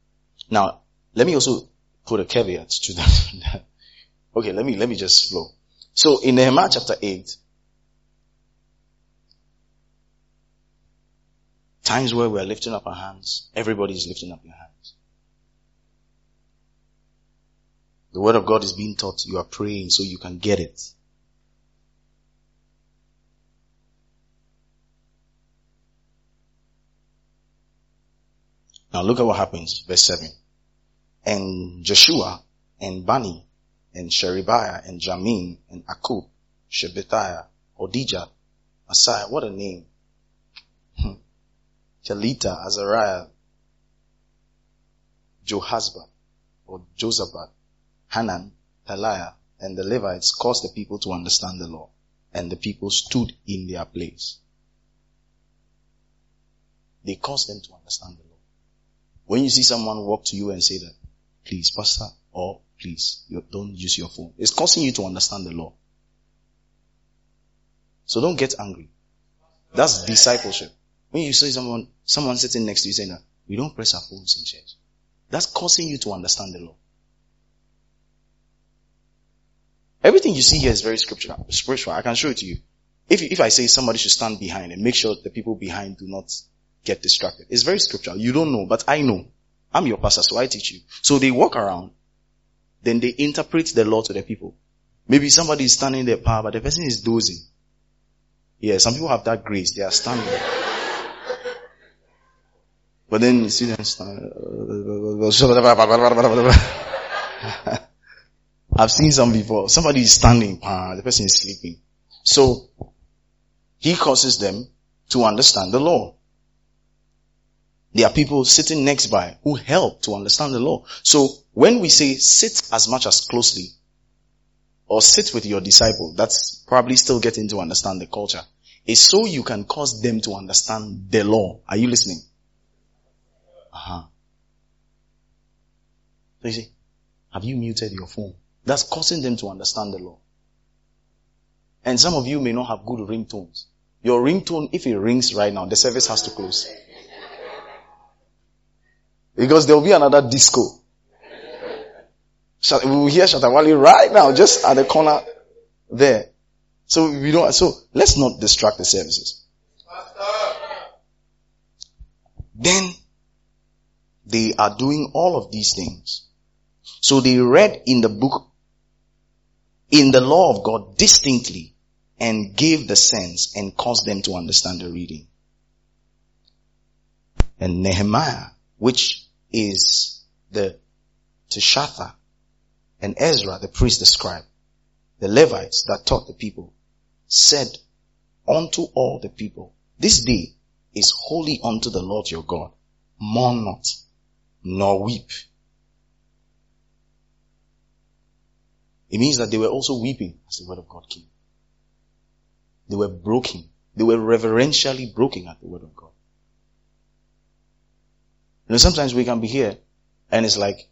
now let me also put a caveat to that. Okay, let me just flow. So in Nehemiah chapter 8, times where we're lifting up our hands, everybody's lifting up your hands. The word of God is being taught, you are praying so you can get it. Now look at what happens, verse 7. And Joshua and Bani and Sherebiah and Jamin and Akub, Shephatiah, Odijah, Asaiah, what a name. Kelita, Azariah, Johazbah or Josabad, Hanan, Peliah, and the Levites caused the people to understand the law, and the people stood in their place. They caused them to understand the law. When you see someone walk to you and say that, please, pastor, or please, don't use your phone, it's causing you to understand the law. So don't get angry. That's discipleship. When you see someone sitting next to you saying that, we don't press our phones in church, that's causing you to understand the law. Everything you see here is very spiritual. I can show it to you. If I say somebody should stand behind and make sure the people behind do not get distracted, it's very scriptural. You don't know, but I know. I'm your pastor, so I teach you. So they walk around, then they interpret the law to the people. Maybe somebody is standing there, but the person is dozing. Yeah, some people have that grace. They are standing. But then you see them stand. I've seen some before. Somebody is standing, the person is sleeping. So, he causes them to understand the law. There are people sitting next by who help to understand the law. So, when we say sit as much as closely, or sit with your disciple, that's probably still getting to understand the culture, is so you can cause them to understand the law. Are you listening? So you see, have you muted your phone? That's causing them to understand the law. And some of you may not have good ringtones. Your ringtone, if it rings right now, the service has to close. Because there will be another disco. We will hear Shatta Wale right now, just at the corner there. So let's not distract the services. Then they are doing all of these things. So they read in the book, in the law of God distinctly, and gave the sense and caused them to understand the reading. And Nehemiah, which is the Tishatha, and Ezra, the priest, the scribe, the Levites that taught the people, said unto all the people, this day is holy unto the Lord your God. Mourn not, nor weep. It means that they were also weeping as the word of God came. They were broken. They were reverentially broken at the word of God. You know, sometimes we can be here and it's like,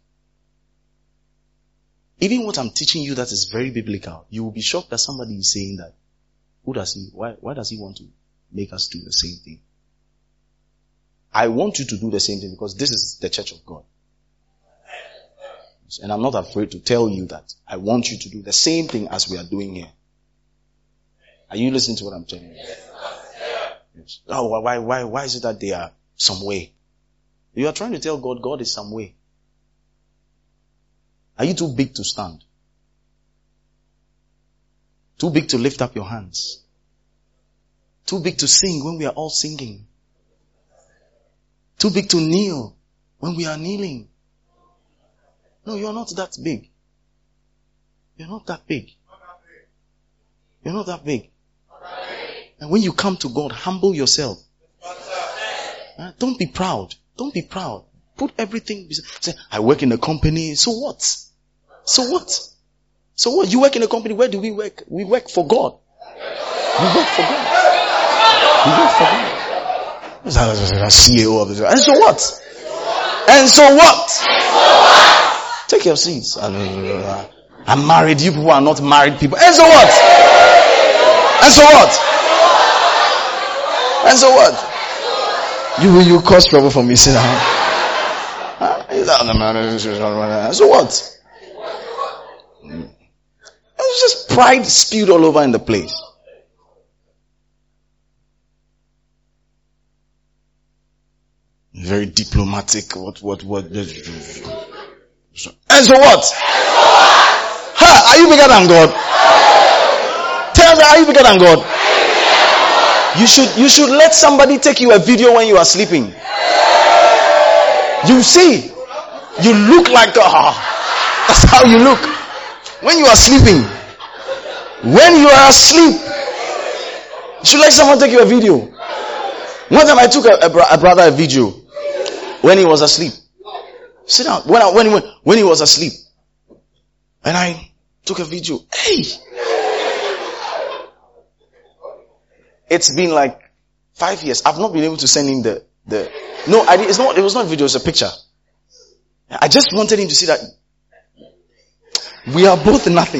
even what I'm teaching you that is very biblical, you will be shocked that somebody is saying that. Why does he want to make us do the same thing? I want you to do the same thing because this is the church of God. And I'm not afraid to tell you that I want you to do the same thing as we are doing here. Are you listening to what I'm telling you? Yes. Oh, why is it that they are some way? You are trying to tell God, God is some way. Are you too big to stand? Too big to lift up your hands? Too big to sing when we are all singing? Too big to kneel when we are kneeling? No, you're not that big. You're not that big. You're not that big. And when you come to God, humble yourself. Don't be proud. Don't be proud. Put everything. Say, I work in a company. So what? So what? So what? You work in a company. Where do we work? We work for God. We work for God. We work for God. CEO of the. And so what? And so what? Take your seats. I'm married. You people are not married people. And so what? And so what? And so what? You cause trouble for me. Sit down. So what? Just pride spewed all over in the place. Very diplomatic. What? And so what? Ha! Are you bigger than God? Tell me, are you bigger than God? You should let somebody take you a video when you are sleeping. You see, you look like that's how you look when you are sleeping. When you are asleep, you should let someone take you a video. One time I took a brother a video when he was asleep. Sit down. When he was asleep, and I took a video. Hey, it's been like 5 years. I've not been able to send him the. No, it was not a video. It was a picture. I just wanted him to see that we are both nothing.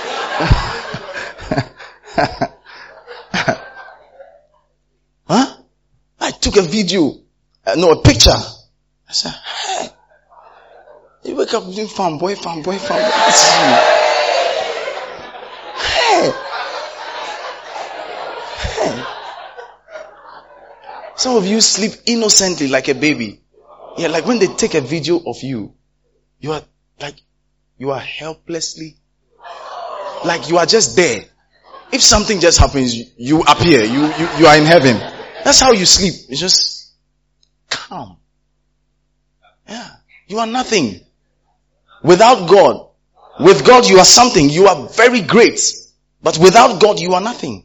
Huh? I took a video. A picture. I said, hey. You wake up doing fanboy. This is you. Hey. Some of you sleep innocently like a baby. Yeah, like when they take a video of you, you are helplessly, like you are just there. If something just happens, you appear, you are in heaven. That's how you sleep. It's just calm. Yeah. You are nothing. Without God. With God you are something. You are very great. But without God you are nothing.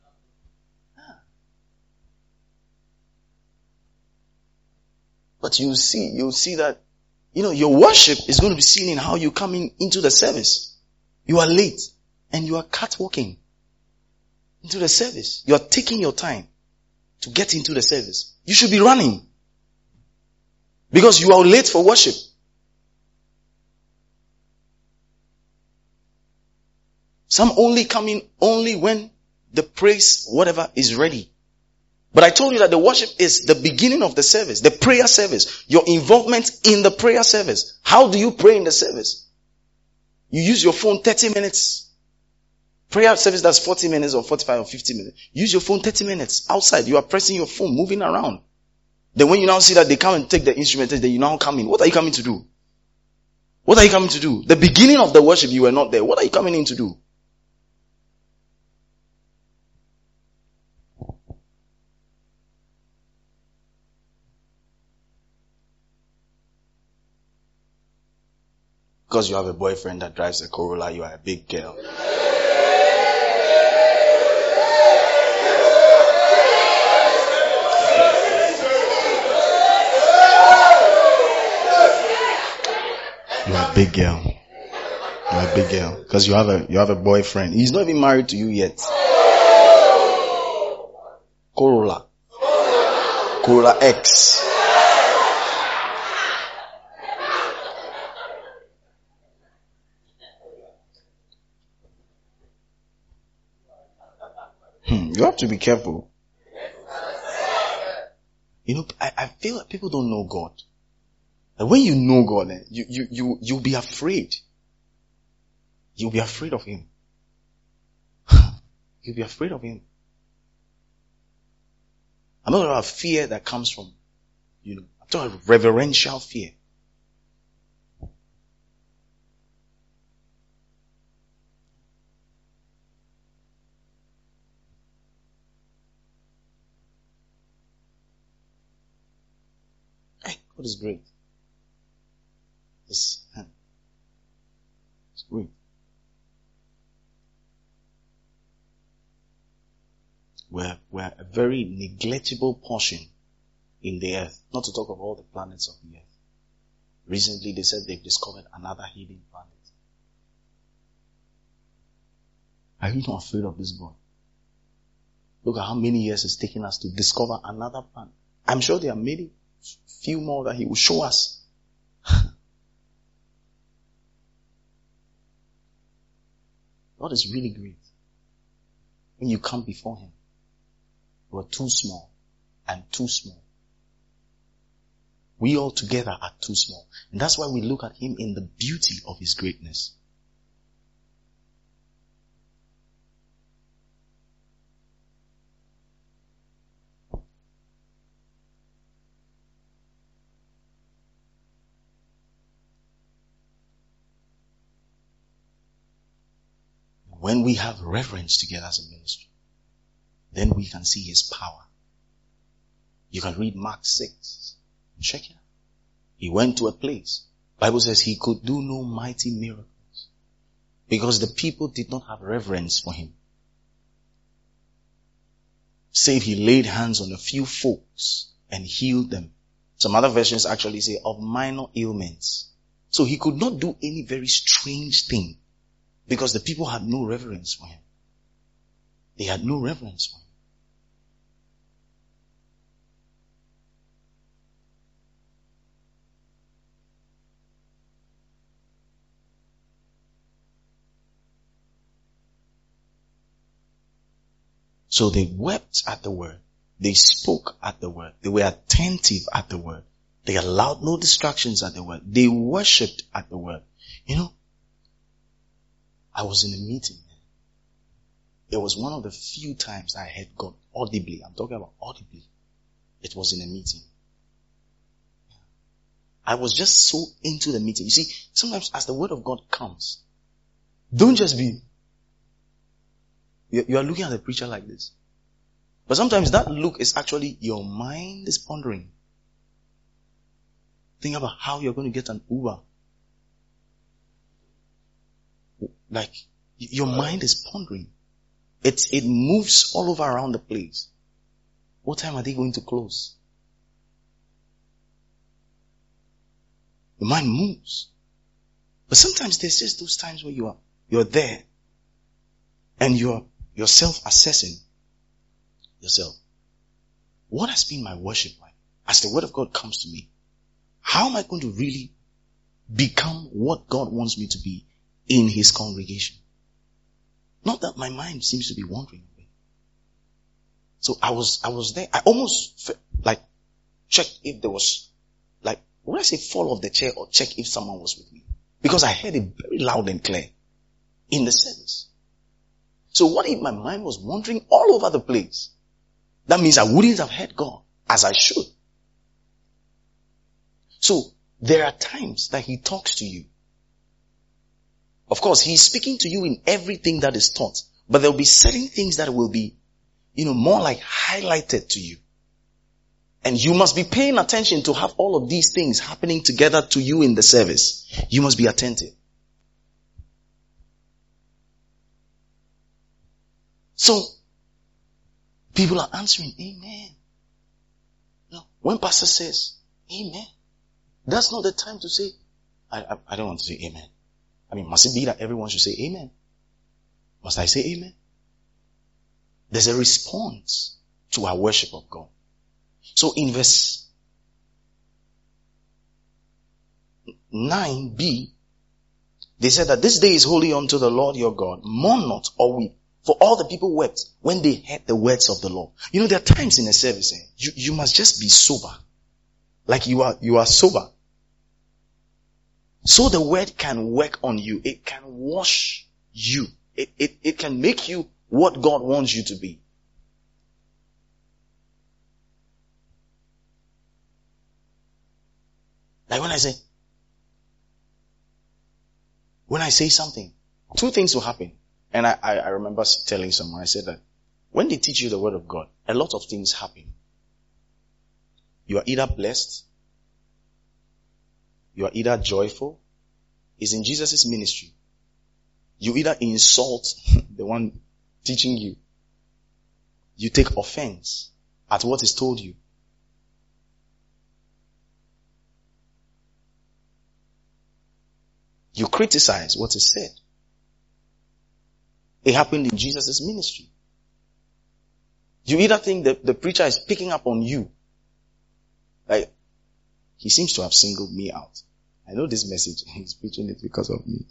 But you'll see that, your worship is going to be seen in how you come into the service. You are late and you are catwalking into the service. You are taking your time to get into the service. You should be running because you are late for worship. Some only come in only when the praise, whatever, is ready. But I told you that the worship is the beginning of the service, the prayer service, your involvement in the prayer service. How do you pray in the service? You use your phone 30 minutes. Prayer service that's 40 minutes or 45 or 50 minutes. Use your phone 30 minutes outside. You are pressing your phone, moving around. Then when you now see that they come and take the instrumentation, then you now come in. What are you coming to do? What are you coming to do? The beginning of the worship, you were not there. What are you coming in to do? Because you have a boyfriend that drives a Corolla, you are a big girl. You are a big girl. You are a big girl. Because you have a boyfriend. He's not even married to you yet. Corolla X. You have to be careful. I feel like people don't know God. And when you know God, you'll be afraid. You'll be afraid of Him. You'll be afraid of Him. I'm not talking about fear that comes from, I'm talking about reverential fear. God is great. It's great. We're a very negligible portion in the earth. Not to talk of all the planets of the earth. Recently they said they've discovered another hidden planet. Are you not afraid of this God? Look at how many years it's taken us to discover another planet. I'm sure there are many, few more that He will show us. God is really great. When you come before Him, you are too small and too small. We all together are too small. And that's why we look at Him in the beauty of His greatness. when we have reverence together as a ministry, then we can see his power. You can read Mark 6. Check it out. He went to a place. Bible says he could do no mighty miracles because the people did not have reverence for him. Save he laid hands on a few folks and healed them. Some other versions actually say of minor ailments. So he could not do any very strange thing because the people had no reverence for him. They had no reverence for him. So they wept at the word. They spoke at the word. They were attentive at the word. They allowed no distractions at the word. They worshipped at the word. You know, I was in a meeting. It was one of the few times I heard God audibly. I'm talking about audibly. It was in a meeting. I was just so into the meeting. You see, sometimes as the word of God comes, don't just be, you are looking at the preacher like this. But sometimes that look is actually your mind is pondering. Think about how you're going to get an Uber. Like, your mind is pondering. It moves all over around the place. What time are they going to close? The mind moves. But sometimes there's just those times where you're there and you're self-assessing yourself. What has been my worship like? As the word of God comes to me, how am I going to really become what God wants me to be in his congregation? Not that my mind seems to be wandering away. So I was there. I almost checked if there was, would I say fall off the chair or check if someone was with me? Because I heard it very loud and clear in the service. So what if my mind was wandering all over the place? That means I wouldn't have heard God as I should. So there are times that he talks to you. Of course, he's speaking to you in everything that is taught, but there'll be certain things that will be, more like highlighted to you. And you must be paying attention to have all of these things happening together to you in the service. You must be attentive. So, people are answering, amen. When pastor says, amen, that's not the time to say, I don't want to say amen. Must it be that everyone should say amen? Must I say amen? There's a response to our worship of God. So in verse 9b, they said that this day is holy unto the Lord your God. Mourn not or weep. For all the people wept when they heard the words of the Lord. There are times in a service, you must just be sober. Like you are sober. So the word can work on you. It can wash you. It can make you what God wants you to be. Like when I say something, two things will happen. And I remember telling someone, I said that when they teach you the word of God, a lot of things happen. You are either blessed, you are either joyful. It's in Jesus' ministry. You either insult the one teaching you. You take offense at what is told you. You criticize what is said. It happened in Jesus' ministry. You either think that the preacher is picking up on you. Like, he seems to have singled me out. I know this message, he's preaching it because of me.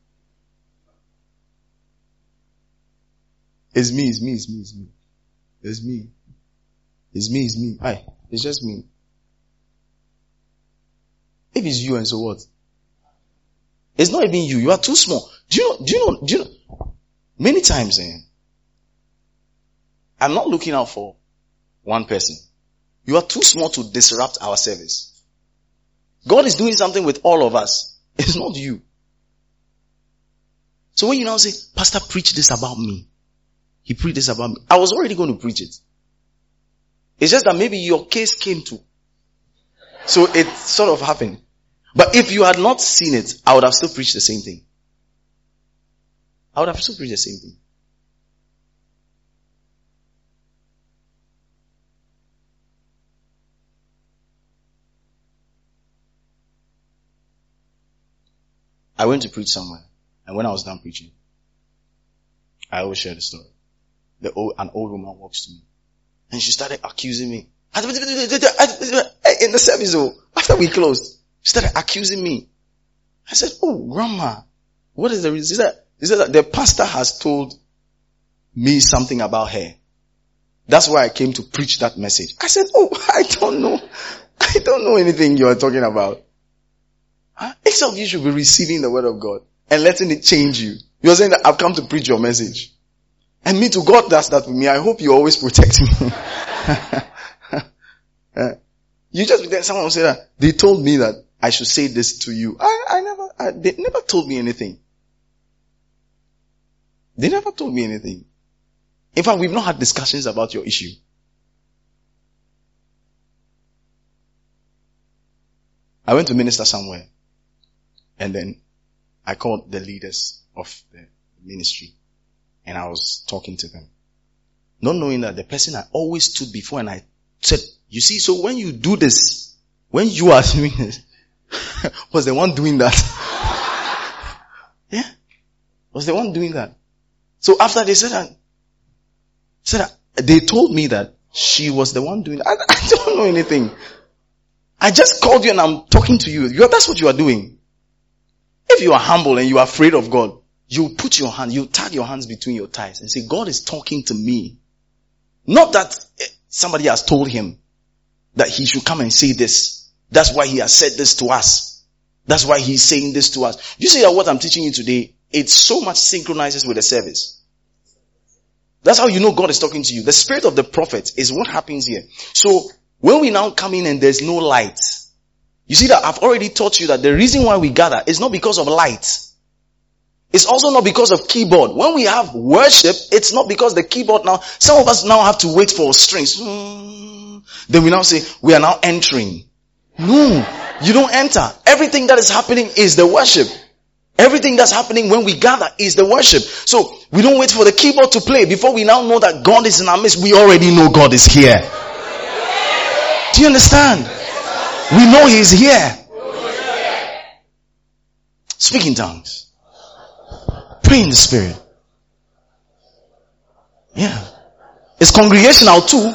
It's me. It's me. Aye, it's just me. If it's you, and so what? It's not even you. You are too small. Do you know? Many times, I'm not looking out for one person. You are too small to disrupt our service. God is doing something with all of us. It's not you. So when you now say, Pastor, preach this about me. He preached this about me. I was already going to preach it. It's just that maybe your case came to. So it sort of happened. But if you had not seen it, I would have still preached the same thing. I would have still preached the same thing. I went to preach somewhere, and when I was done preaching, I always share the story. An old woman walks to me, and she started accusing me. In the service, after we closed, she started accusing me. I said, "Oh, Grandma, what is the reason?" He said that the pastor has told me something about her. That's why I came to preach that message. I said, "Oh, I don't know. I don't know anything you are talking about." Each of you should be receiving the word of God and letting it change you. You're saying that I've come to preach your message. And me too, God does that with me. I hope you always protect me. You just, then someone will say that they told me that I should say this to you. They never told me anything. They never told me anything. In fact, we've not had discussions about your issue. I went to minister somewhere. And then I called the leaders of the ministry. And I was talking to them. Not knowing that the person I always stood before and I said, you see, so when you do this, when you are doing this, was the one doing that. Yeah. Was the one doing that. So after they said that, they told me that she was the one doing that. I don't know anything. I just called you and I'm talking to you. That's what you are doing. If you are humble and you are afraid of God, you put your hand, you tag your hands between your thighs and say, God is talking to me. Not that somebody has told him that he should come and say this. That's why he has said this to us. That's why he's saying this to us. You see that what I'm teaching you today, it so much synchronizes with the service. That's how you know God is talking to you. The spirit of the prophet is what happens here. So when we now come in and there's no light, you see that I've already taught you that the reason why we gather is not because of light. It's also not because of keyboard. When we have worship, it's not because the keyboard now, some of us now have to wait for strings. Then we now say, we are now entering. No, you don't enter. Everything that is happening is the worship. Everything that's happening when we gather is the worship. So we don't wait for the keyboard to play before we now know that God is in our midst. We already know God is here. Do you understand? We know He is here. Speak in tongues. Pray in the Spirit. Yeah. It's congregational too.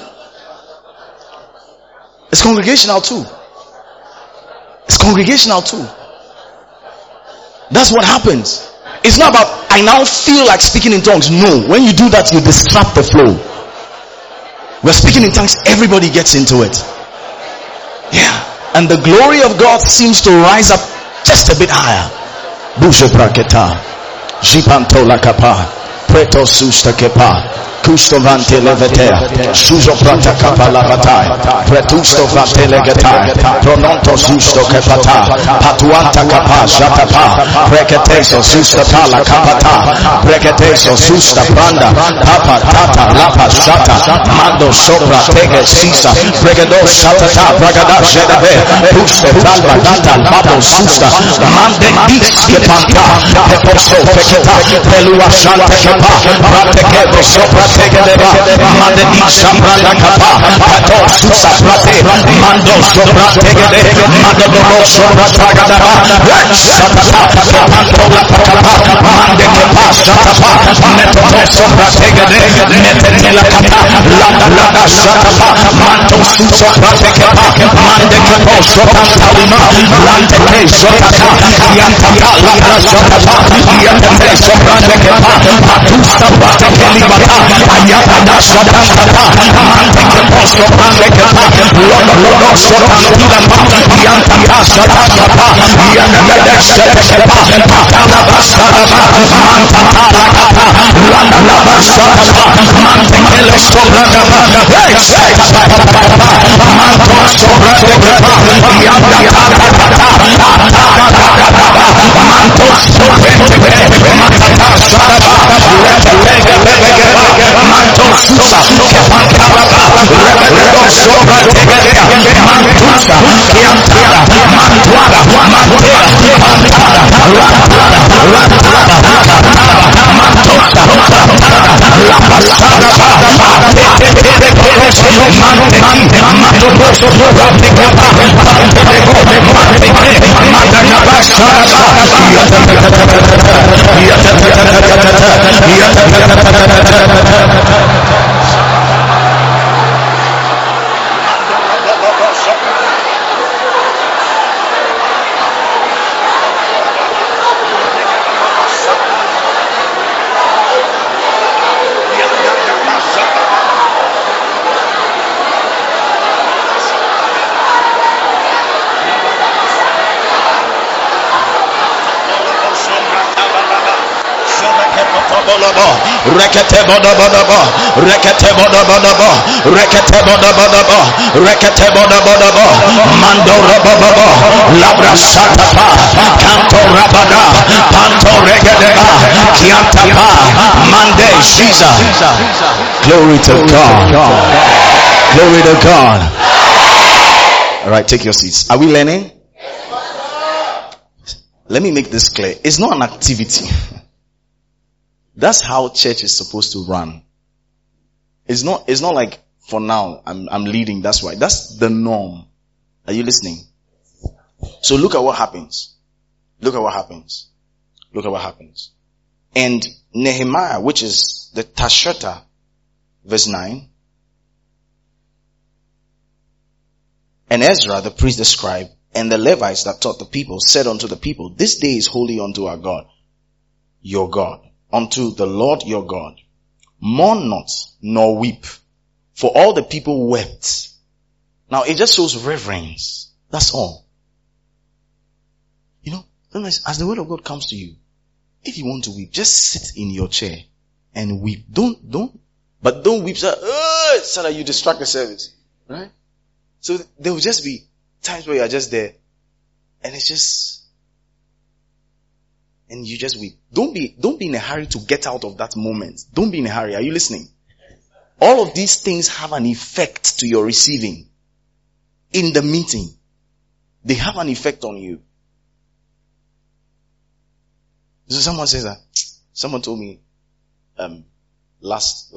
It's congregational too. It's congregational too. That's what happens. It's not about, I now feel like speaking in tongues. No. When you do that, you disrupt the flow. We're speaking in tongues, everybody gets into it. Yeah. And the glory of God seems to rise up just a bit higher. Busha braketa. Jipantola kapa. Preto susta kepa. Kustovante levetea, suzo prata kapalavatai, pretustovante legetai, prononto susto kepata, patuanta kapa, jatapa, preketeso susta tala kapata, preketeso susta pranda, papa tata, lapa shata, mando sopra tege sisa, pregedo shatata, pragada jedebe, puste talba data, babo susta, mande dis kepanta, peposo peketa, pelua shante kepa, pratekebe sopra Tegeleba, Mandeni Sabranda Kapa, Pato Susa Prate, Mando Sobra Tegele, Mando Sobra Tagadaba, Satapa, Pantola Patapa, Mande Kepa, Satapa, Metoto Sobra Tegele, Metela Kata, Landa Satapa, Manto Susa Prate Kepa, Mande Kepo Sobra Talima, Lante Ke Sotata, Yantata, Landa Satapa, Yantata Sobra Kepa, Patusta Prate Kelibata, Ayada Sotapa, Manteke Posto Pandekapa, Lodo Sotantila, Yantaka Satapa, Yanada Setepa, Patana Basaraba, Mantata Kapa, Landa Basaraba, Manteke Sobragaba, Manto Sobragaba, Yandaka Kata, Manto Sobragaba, Mantaka Mando rababa labra satapa canto rabada panto regedeba kiantapa mande Jesus. Glory to God. Glory to God. All right, take your seats. Are we learning? Let me make this clear. It's not an activity. That's how church is supposed to run. It's not like for now I'm leading, that's why. That's the norm. Are you listening? So look at what happens. Look at what happens. Look at what happens. And Nehemiah, which is the Tasheta, verse 9. And Ezra, the priest, the scribe, and the Levites that taught the people said unto the people, this day is holy unto our God, your God, unto the Lord your God. Mourn not, nor weep, for all the people wept. Now it just shows reverence. That's all. You know, as the word of God comes to you, if you want to weep, just sit in your chair and weep. Don't weep so that you distract the service. Right? So there will just be times where you are just there and it's just, and you just weep. Don't be in a hurry to get out of that moment. Don't be in a hurry. Are you listening? All of these things have an effect to your receiving. In the meeting, they have an effect on you. So someone says that, someone told me, last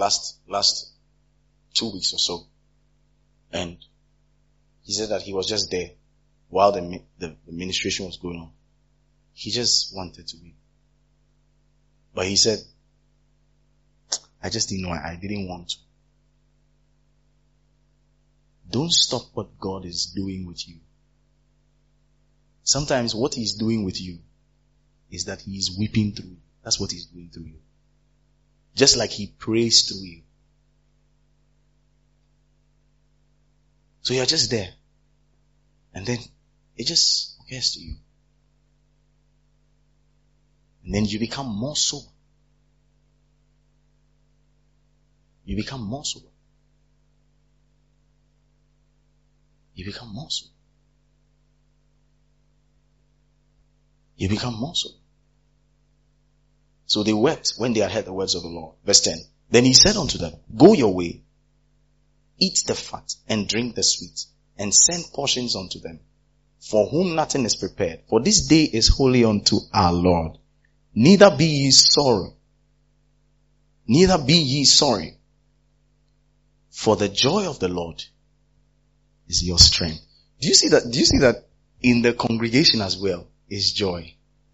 2 weeks or so, and he said that he was just there while the ministration was going on. He just wanted to weep. But he said, I just didn't know, I didn't want to. Don't stop what God is doing with you. Sometimes what He's doing with you is that He is weeping through you. That's what He's doing through you. Just like He prays through you. So you're just there. And then it just occurs to you. And then you become more sober. You become more sober. You become more sober. You become more sober. So they wept when they had heard the words of the Lord. Verse 10. Then he said unto them, go your way, eat the fat and drink the sweet, and send portions unto them, for whom nothing is prepared. For this day is holy unto our Lord. Neither be ye sorry. Neither be ye sorry. For the joy of the Lord is your strength. Do you see that in the congregation as well is joy?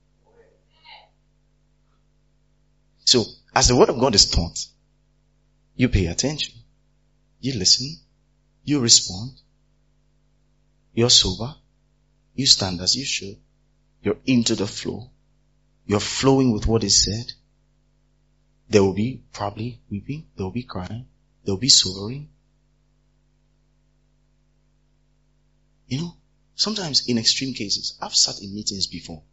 So, as the word of God is taught, you pay attention. You listen. You respond. You're sober. You stand as you should. You're into the flow. You're flowing with what is said. There will be probably weeping. There will be crying. There will be sobering. You know, sometimes in extreme cases, I've sat in meetings before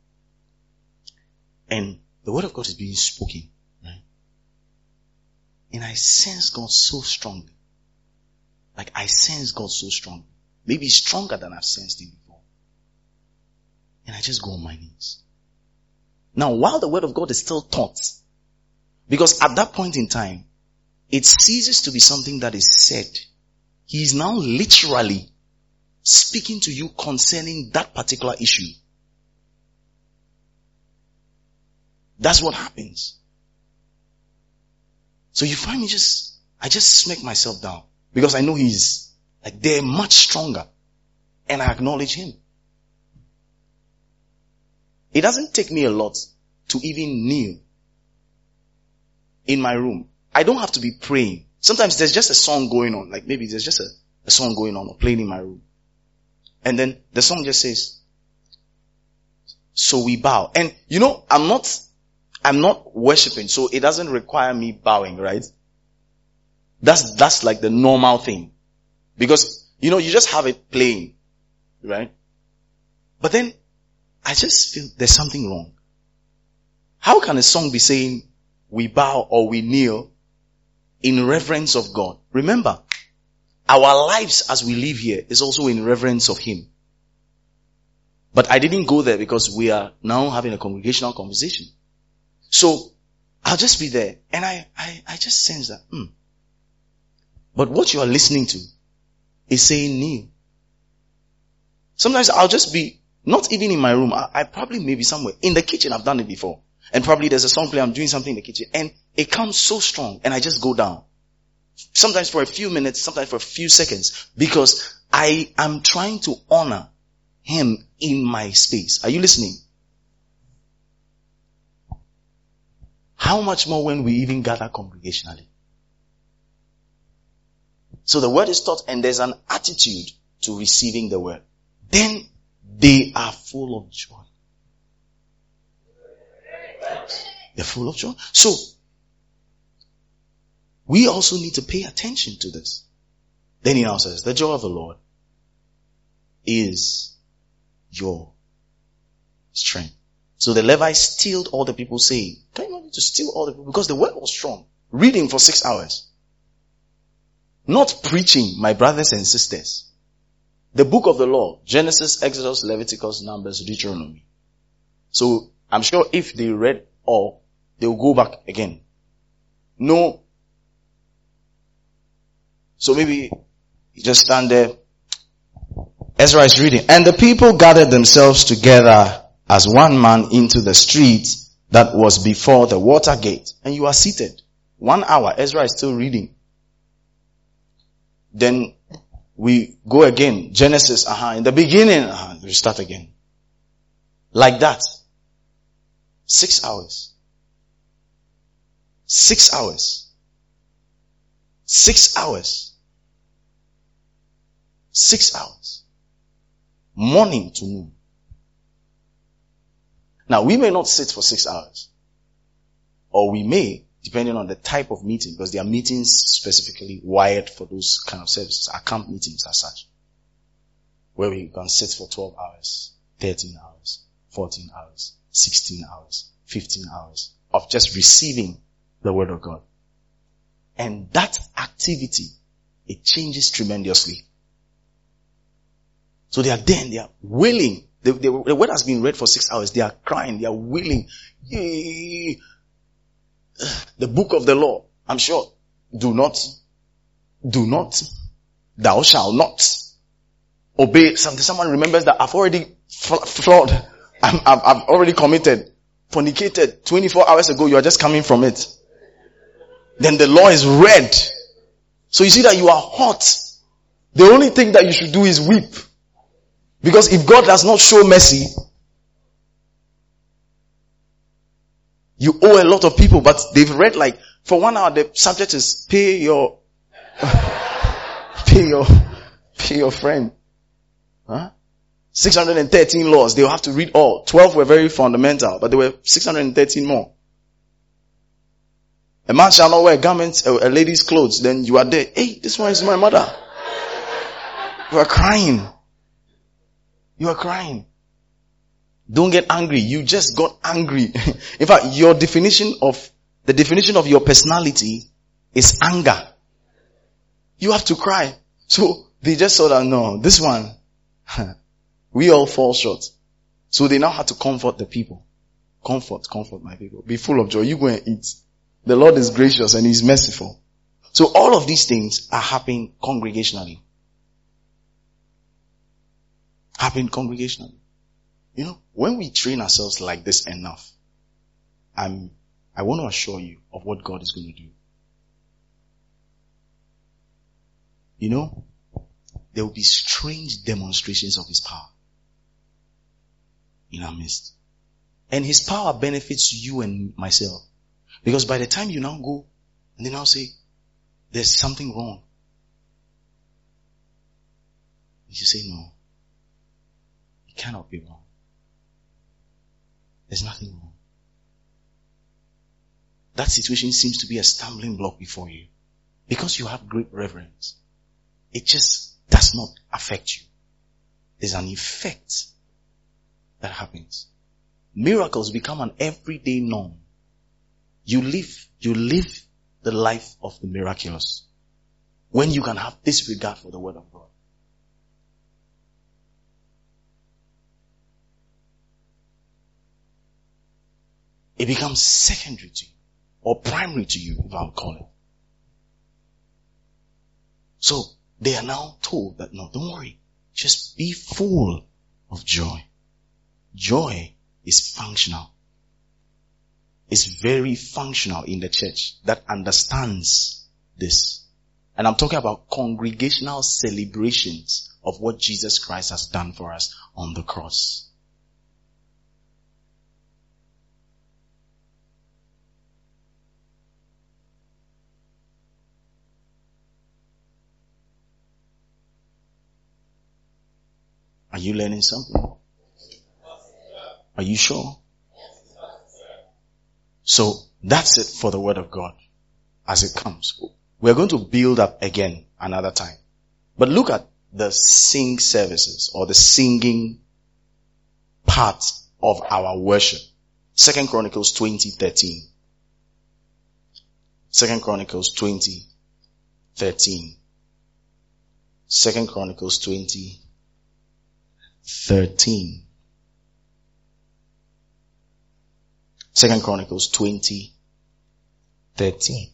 and the word of God is being spoken, right? And I sense God so strongly. Like I sense God so strongly. Maybe stronger than I've sensed Him before. And I just go on my knees. Now, while the word of God is still taught, because at that point in time, it ceases to be something that is said He is now literally speaking to you concerning that particular issue. That's what happens. So you find me I just smack myself down because I know he's like they're much stronger and I acknowledge him. It doesn't take me a lot to even kneel in my room. I don't have to be praying. Sometimes there's just a song going on, like maybe there's just a song going on or playing in my room. And then the song just says, so we bow. And you know, I'm not worshiping, so it doesn't require me bowing, right? That's like the normal thing. Because, you know, you just have it playing, right? But then, I just feel there's something wrong. How can a song be saying, we bow or we kneel in reverence of God? Remember, our lives as we live here is also in reverence of Him. But I didn't go there because we are now having a congregational conversation. So, I'll just be there and I just sense that, But what you are listening to is saying kneel. Sometimes I'll just be, not even in my room, I probably may be somewhere. In the kitchen, I've done it before. And probably there's a song play, I'm doing something in the kitchen and it comes so strong and I just go down. Sometimes for a few minutes, sometimes for a few seconds, because I am trying to honor Him in my space. Are you listening? How much more when we even gather congregationally? So the word is taught and there's an attitude to receiving the word. Then they are full of joy. They're full of joy. So, we also need to pay attention to this. Then he now says, the joy of the Lord is your strength. So the Levites stilled all the people saying, can you imagine to steal all the people? Because the word was strong. Reading for 6 hours. Not preaching, my brothers and sisters. The book of the law, Genesis, Exodus, Leviticus, Numbers, Deuteronomy. So I'm sure if they read all, they'll go back again. No. So maybe you just stand there. Ezra is reading. And the people gathered themselves together as one man into the street that was before the water gate. And you are seated. 1 hour. Ezra is still reading. Then we go again. Genesis, in the beginning, we start again. Like that. 6 hours. 6 hours. 6 hours. 6 hours. Morning to noon. Now, we may not sit for 6 hours. Or we may, depending on the type of meeting, because there are meetings specifically wired for those kind of services, our camp meetings as such, where we can sit for 12 hours, 13 hours, 14 hours, 16 hours, 15 hours of just receiving the word of God. And that activity, it changes tremendously. So they are there and they are willing. The word has been read for 6 hours. They are crying. They are willing. Yay. The book of the law. I'm sure. Do not, thou shalt not obey. Someone remembers that I've already flawed. I've already committed, fornicated 24 hours ago. You are just coming from it. Then the law is read. So you see that you are hot. The only thing that you should do is weep. Because if God does not show mercy, you owe a lot of people, but they've read like, for 1 hour, the subject is pay your friend. 613 laws. They'll have to read all. 12 were very fundamental, but there were 613 more. A man shall not wear garments, a lady's clothes. Then you are there. Hey, this one is my mother. You are crying. You are crying. Don't get angry. You just got angry. In fact, the definition of your personality is anger. You have to cry. So they just saw that, no, this one, we all fall short. So they now had to comfort the people. Comfort my people. Be full of joy. You go and eat. The Lord is gracious and He's merciful. So all of these things are happening congregationally. You know, when we train ourselves like this enough, I want to assure you of what God is going to do. You know, there will be strange demonstrations of His power in our midst. And His power benefits you and myself. Because by the time you now go and they now say, there's something wrong, you say, no, it cannot be wrong. There's nothing wrong. That situation seems to be a stumbling block before you. Because you have great reverence, it just does not affect you. There's an effect that happens. Miracles become an everyday norm. You live the life of the miraculous when you can have this regard for the word of God. It becomes secondary to you, or primary to you, if I'll call it. So they are now told that, no, don't worry, just be full of joy. Joy is functional. It's very functional in the church that understands this. And I'm talking about congregational celebrations of what Jesus Christ has done for us on the cross. Are you learning something? Are you sure? So that's it for the word of God as it comes. We're going to build up again another time. But look at the sing services or the singing part of our worship. 2 Chronicles 20:13. 2 Chronicles 20:13. 2 Chronicles 20:13. 2 Chronicles 20:13.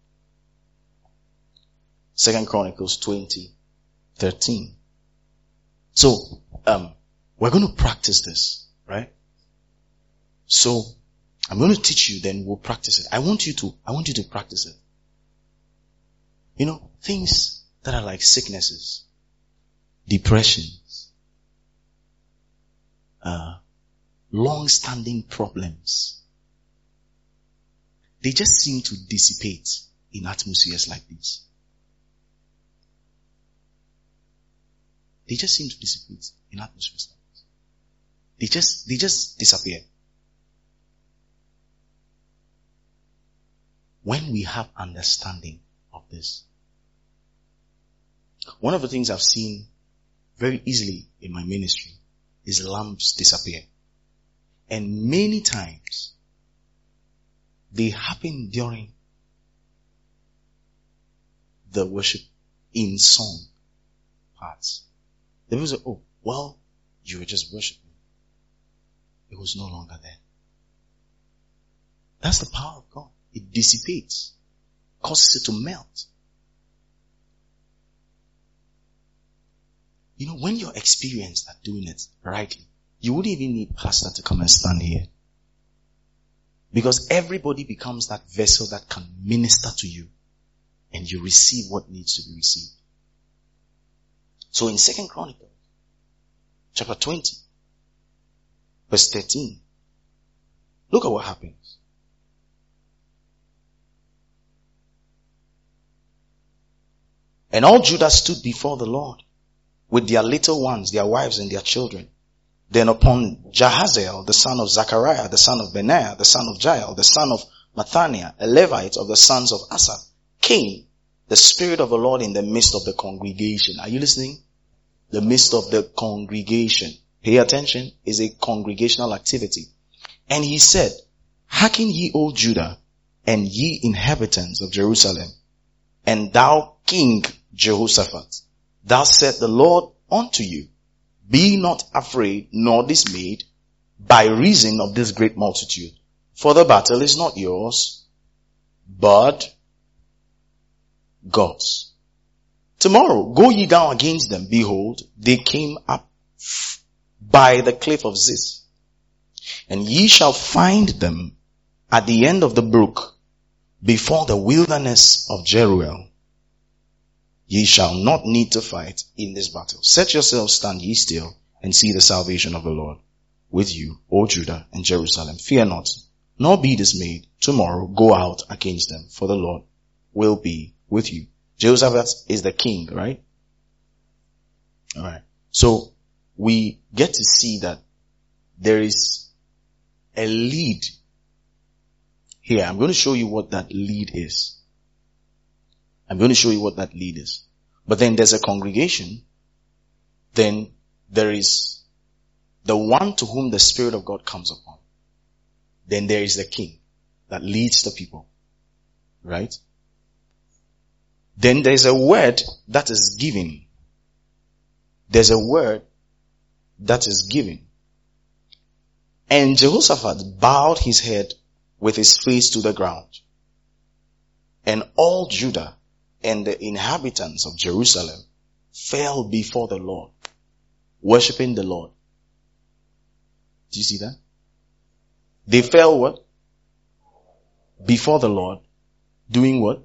2 Chronicles 20:13. So, we're going to practice this, right? So, I'm going to teach you, then we'll practice it. I want you to practice it. You know, things that are like sicknesses, depressions, long-standing problems. They just seem to dissipate in atmospheres like this. They just seem to dissipate in atmospheres like this. They just disappear. When we have understanding of this. One of the things I've seen very easily in my ministry is lamps disappear. And many times, they happen during the worship in song parts. The people say, oh, well, you were just worshiping. It was no longer there. That's the power of God. It dissipates, causes it to melt. You know, when you're experienced at doing it rightly, you wouldn't even need pastor to come and stand here. Because everybody becomes that vessel that can minister to you. And you receive what needs to be received. So in 2 Chronicles, chapter 20, verse 13, look at what happens. And all Judah stood before the Lord with their little ones, their wives and their children. Then upon Jahaziel, the son of Zechariah, the son of Benaiah, the son of Jael, the son of Mathaniah, a Levite of the sons of Asaph, came the Spirit of the Lord in the midst of the congregation. Are you listening? The midst of the congregation. Pay attention. Is a congregational activity. And he said, hearken ye, O Judah, and ye inhabitants of Jerusalem, and thou King Jehoshaphat, thus said the Lord unto you, be not afraid nor dismayed by reason of this great multitude. For the battle is not yours, but gods. Tomorrow, go ye down against them. Behold, they came up by the cliff of Ziz. And ye shall find them at the end of the brook, before the wilderness of Jeruel. Ye shall not need to fight in this battle. Set yourselves, stand ye still, and see the salvation of the Lord with you, O Judah and Jerusalem. Fear not, nor be dismayed. Tomorrow go out against them, for the Lord will be with you. Jehoshaphat is the king, right? Alright. So, we get to see that there is a lead here. I'm going to show you what that lead is. But then there's a congregation. Then there is the one to whom the Spirit of God comes upon. Then there is the king that leads the people. Right? Then there's a word that is given. And Jehoshaphat bowed his head with his face to the ground. And all Judah and the inhabitants of Jerusalem fell before the Lord, worshipping the Lord. Do you see that? They fell what? Before the Lord, doing what?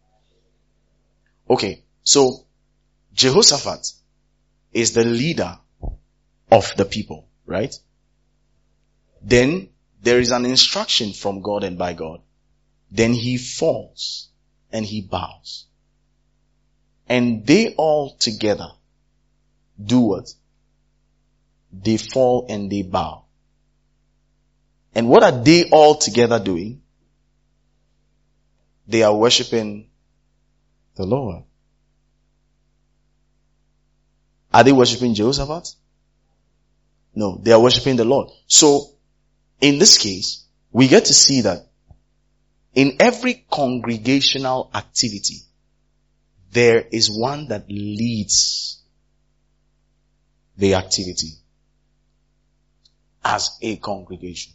Okay, so Jehoshaphat is the leader of the people, right? Then there is an instruction from God and by God. Then he falls and he bows. And they all together do what? They fall and they bow. And what are they all together doing? They are worshipping the Lord. Are they worshipping Jehoshaphat? No, they are worshipping the Lord. So, in this case, we get to see that in every congregational activity, there is one that leads the activity as a congregation.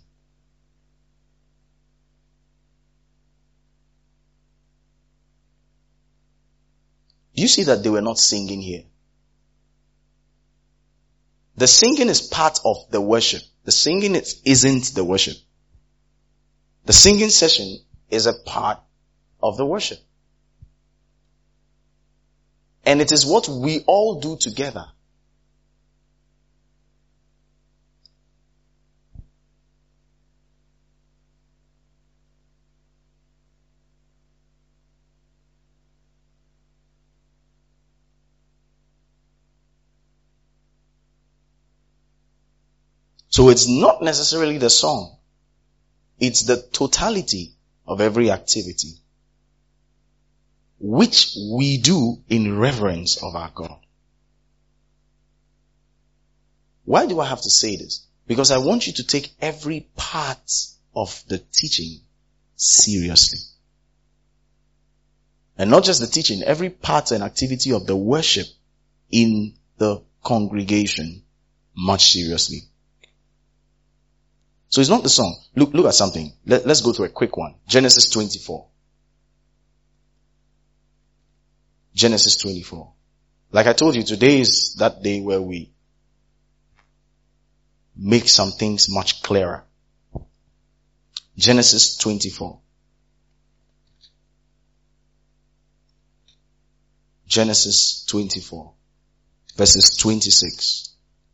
Do you see that they were not singing here? The singing is part of the worship. The singing isn't the worship. The singing session is a part of the worship. And it is what we all do together. So it's not necessarily the song. It's the totality of every activity which we do in reverence of our God. Why do I have to say this? Because I want you to take every part of the teaching seriously. And not just the teaching, every part and activity of the worship in the congregation much seriously. So it's not the song. Look at something. Let's go through a quick one. Genesis 24. Genesis 24. Like I told you, today is that day where we make some things much clearer. Genesis 24. Genesis 24. Verses 26.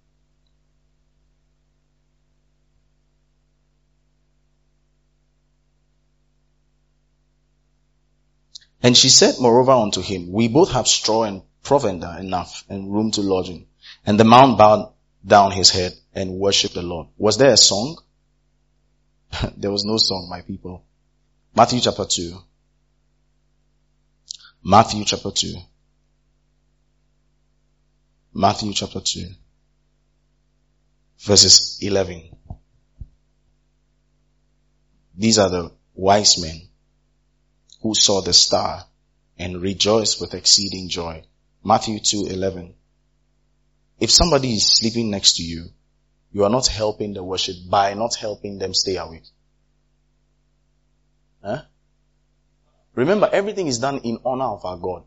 And she said moreover unto him, we both have straw and provender enough and room to lodge in. And the man bowed down his head and worshipped the Lord. Was there a song? There was no song, my people. Matthew chapter 2. Matthew chapter 2. Matthew chapter 2. Verses 11. These are the wise men who saw the star and rejoiced with exceeding joy. Matthew 2:11. If somebody is sleeping next to you, you are not helping the worship by not helping them stay awake. Huh? Remember, everything is done in honor of our God.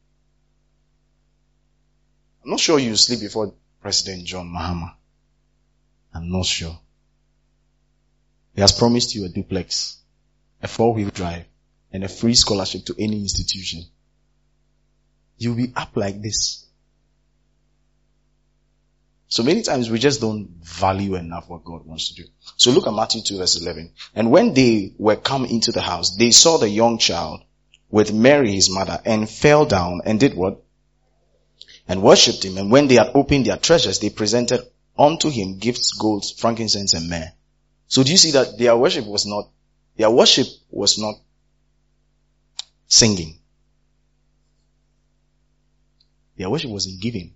I'm not sure you sleep before President John Mahama. I'm not sure. He has promised you a duplex, a 4-wheel drive, and a free scholarship to any institution. You'll be up like this. So many times we just don't value enough what God wants to do. So look at Matthew 2 verse 11. And when they were come into the house, they saw the young child with Mary his mother and fell down and did what? And worshipped him. And when they had opened their treasures, they presented unto him gifts, gold, frankincense, and myrrh. So do you see that their worship was not singing. Their worship was in giving.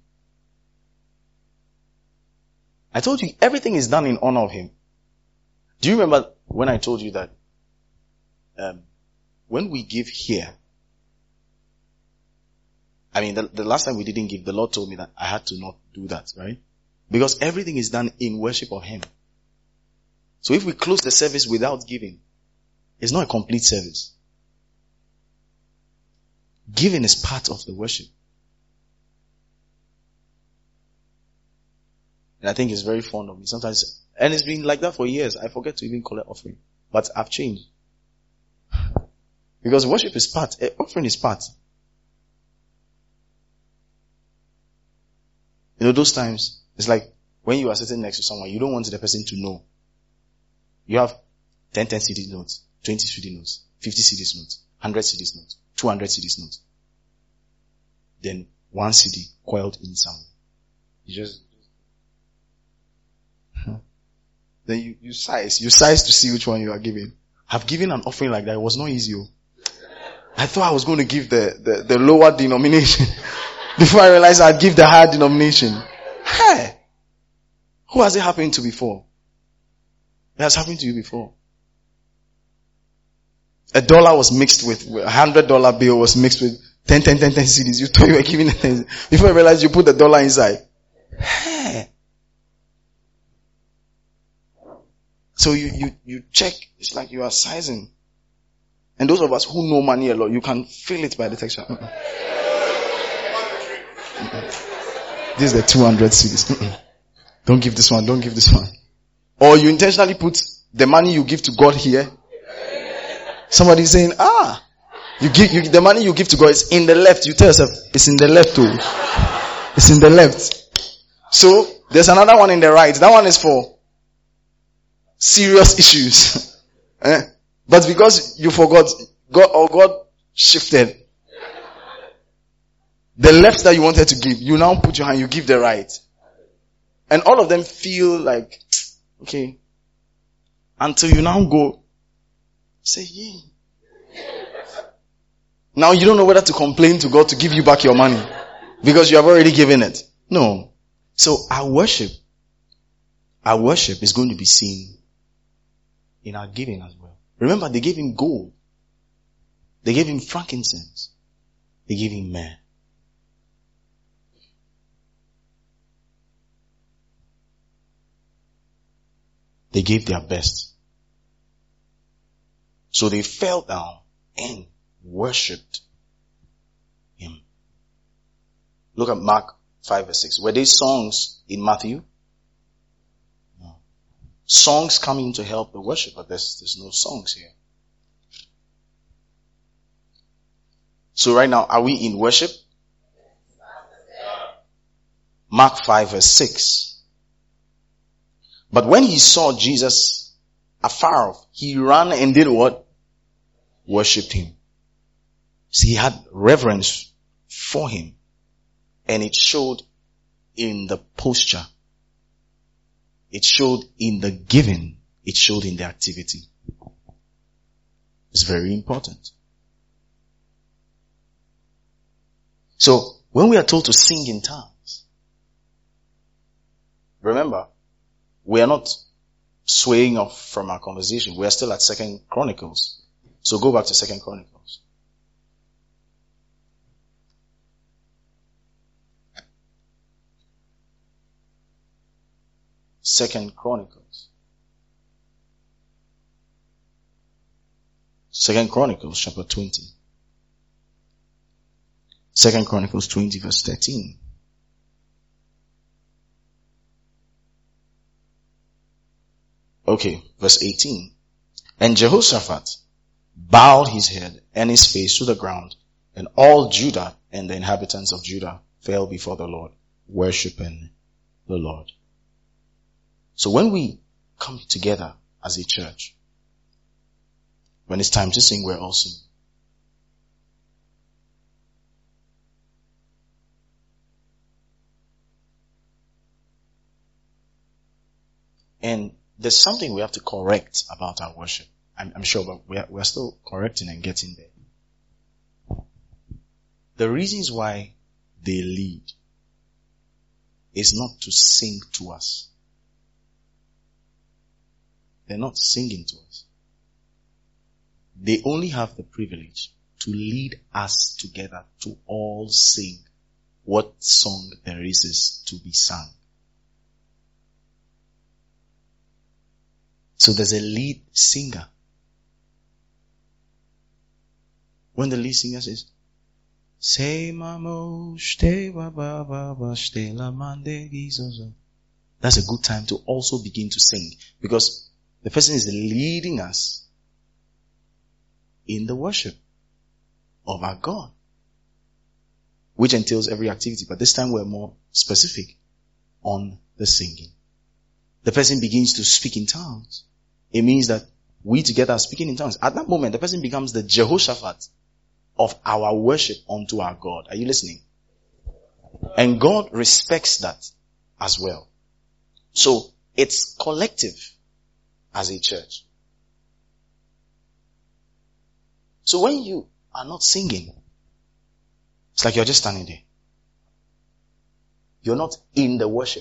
I told you everything is done in honor of him. Do you remember when I told you that when we give here, I mean the last time we didn't give, the Lord told me that I had to not do that, right? Because everything is done in worship of him. So if we close the service without giving, it's not a complete service. Giving is part of the worship. And I think he's very fond of me. Sometimes, and it's been like that for years. I forget to even collect offering. But I've changed. Because worship is part. Offering is part. You know, those times, it's like when you are sitting next to someone, you don't want the person to know. You have 10 CD notes, 20 CD notes, 50 CDs notes, 100 CDs notes, 200 CDs notes. Then 1 CD coiled in sound. Then you size to see which one you are giving. I've given an offering like that. It was not easy. I thought I was going to give the lower denomination. Before I realized I'd give the higher denomination. Hey! Who has it happened to before? It has happened to you before. $1 was mixed with $100 bill was mixed with 10 CDs. You thought you were giving it. Before I realized you put the dollar inside. Hey! So you check, it's like you are sizing. And those of us who know money a lot, you can feel it by the texture. This is the 200 CDs. Don't give this one, don't give this one. Or you intentionally put the money you give to God here. Somebody is saying, the money you give to God is in the left. You tell yourself, it's in the left too. It's in the left. So, there's another one in the right. That one is for serious issues. But because you forgot, God shifted. The left that you wanted to give, you now put your hand, you give the right. And all of them feel like, okay. Until you now go, say, yeah. Now you don't know whether to complain to God to give you back your money. Because you have already given it. No. So our worship is going to be seen in our giving as well. Remember, they gave him gold. They gave him frankincense. They gave him myrrh. They gave their best. So they fell down and worshipped him. Look at Mark 5 verse 6. Were they songs in Matthew? No. Songs coming to help the worship, but there's no songs here. So right now, are we in worship? Mark 5 verse 6. But when he saw Jesus afar off, he ran and did what? Worshipped him. See, he had reverence for him. And it showed in the posture. It showed in the giving. It showed in the activity. It's very important. So, when we are told to sing in tongues, remember, we are not swaying off from our conversation. We are still at 2 Chronicles. So go back to 2 Chronicles. Second Chronicles. 2 Chronicles chapter 20. 2 Chronicles 20 verse 13. Okay, verse 18. And Jehoshaphat bowed his head and his face to the ground, and all Judah and the inhabitants of Judah fell before the Lord, worshiping the Lord. So when we come together as a church, when it's time to sing, we're all singing. And there's something we have to correct about our worship. I'm sure, but we're still correcting and getting there. The reasons why they lead is not to sing to us. They're not singing to us. They only have the privilege to lead us together to all sing what song there is to be sung. So there's a lead singer. When the lead singer says, say mamo stay baba stay la mande gizozo, that's a good time to also begin to sing, because the person is leading us in the worship of our God, which entails every activity, but this time we're more specific on the singing. The person begins to speak in tongues. It means that we together are speaking in tongues. At that moment, the person becomes the Jehoshaphat of our worship unto our God. Are you listening? And God respects that as well. So it's collective as a church. So when you are not singing, it's like you're just standing there. You're not in the worship.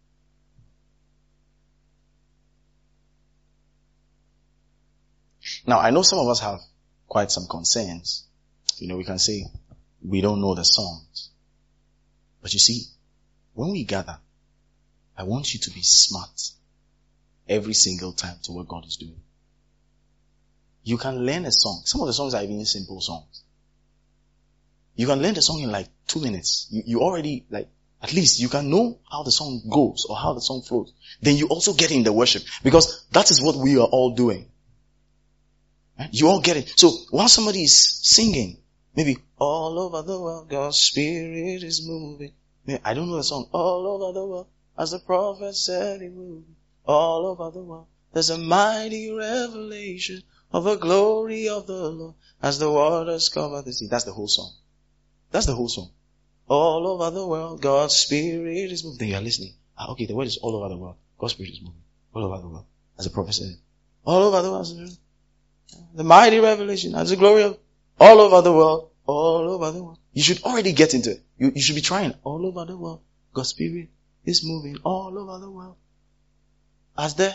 Now, I know some of us have quite some concerns. We can say, we don't know the songs. But you see, when we gather, I want you to be smart every single time to what God is doing. You can learn a song. Some of the songs are even simple songs. You can learn the song in like 2 minutes. You already, at least you can know how the song goes or how the song flows. Then you also get in the worship, because that is what we are all doing. Right? You all get it. So while somebody is singing, maybe all over the world, God's Spirit is moving. I don't know the song. All over the world, as the prophet said he would. All over the world, there's a mighty revelation of the glory of the Lord as the waters cover the sea. That's the whole song. That's the whole song. All over the world, God's Spirit is moving. Then you are listening. Okay, the word is all over the world. God's Spirit is moving. All over the world. As the prophet said. All over the world. The mighty revelation as the glory of all over the world. All over the world. You should already get into it. You should be trying. All over the world. God's Spirit is moving all over the world. As the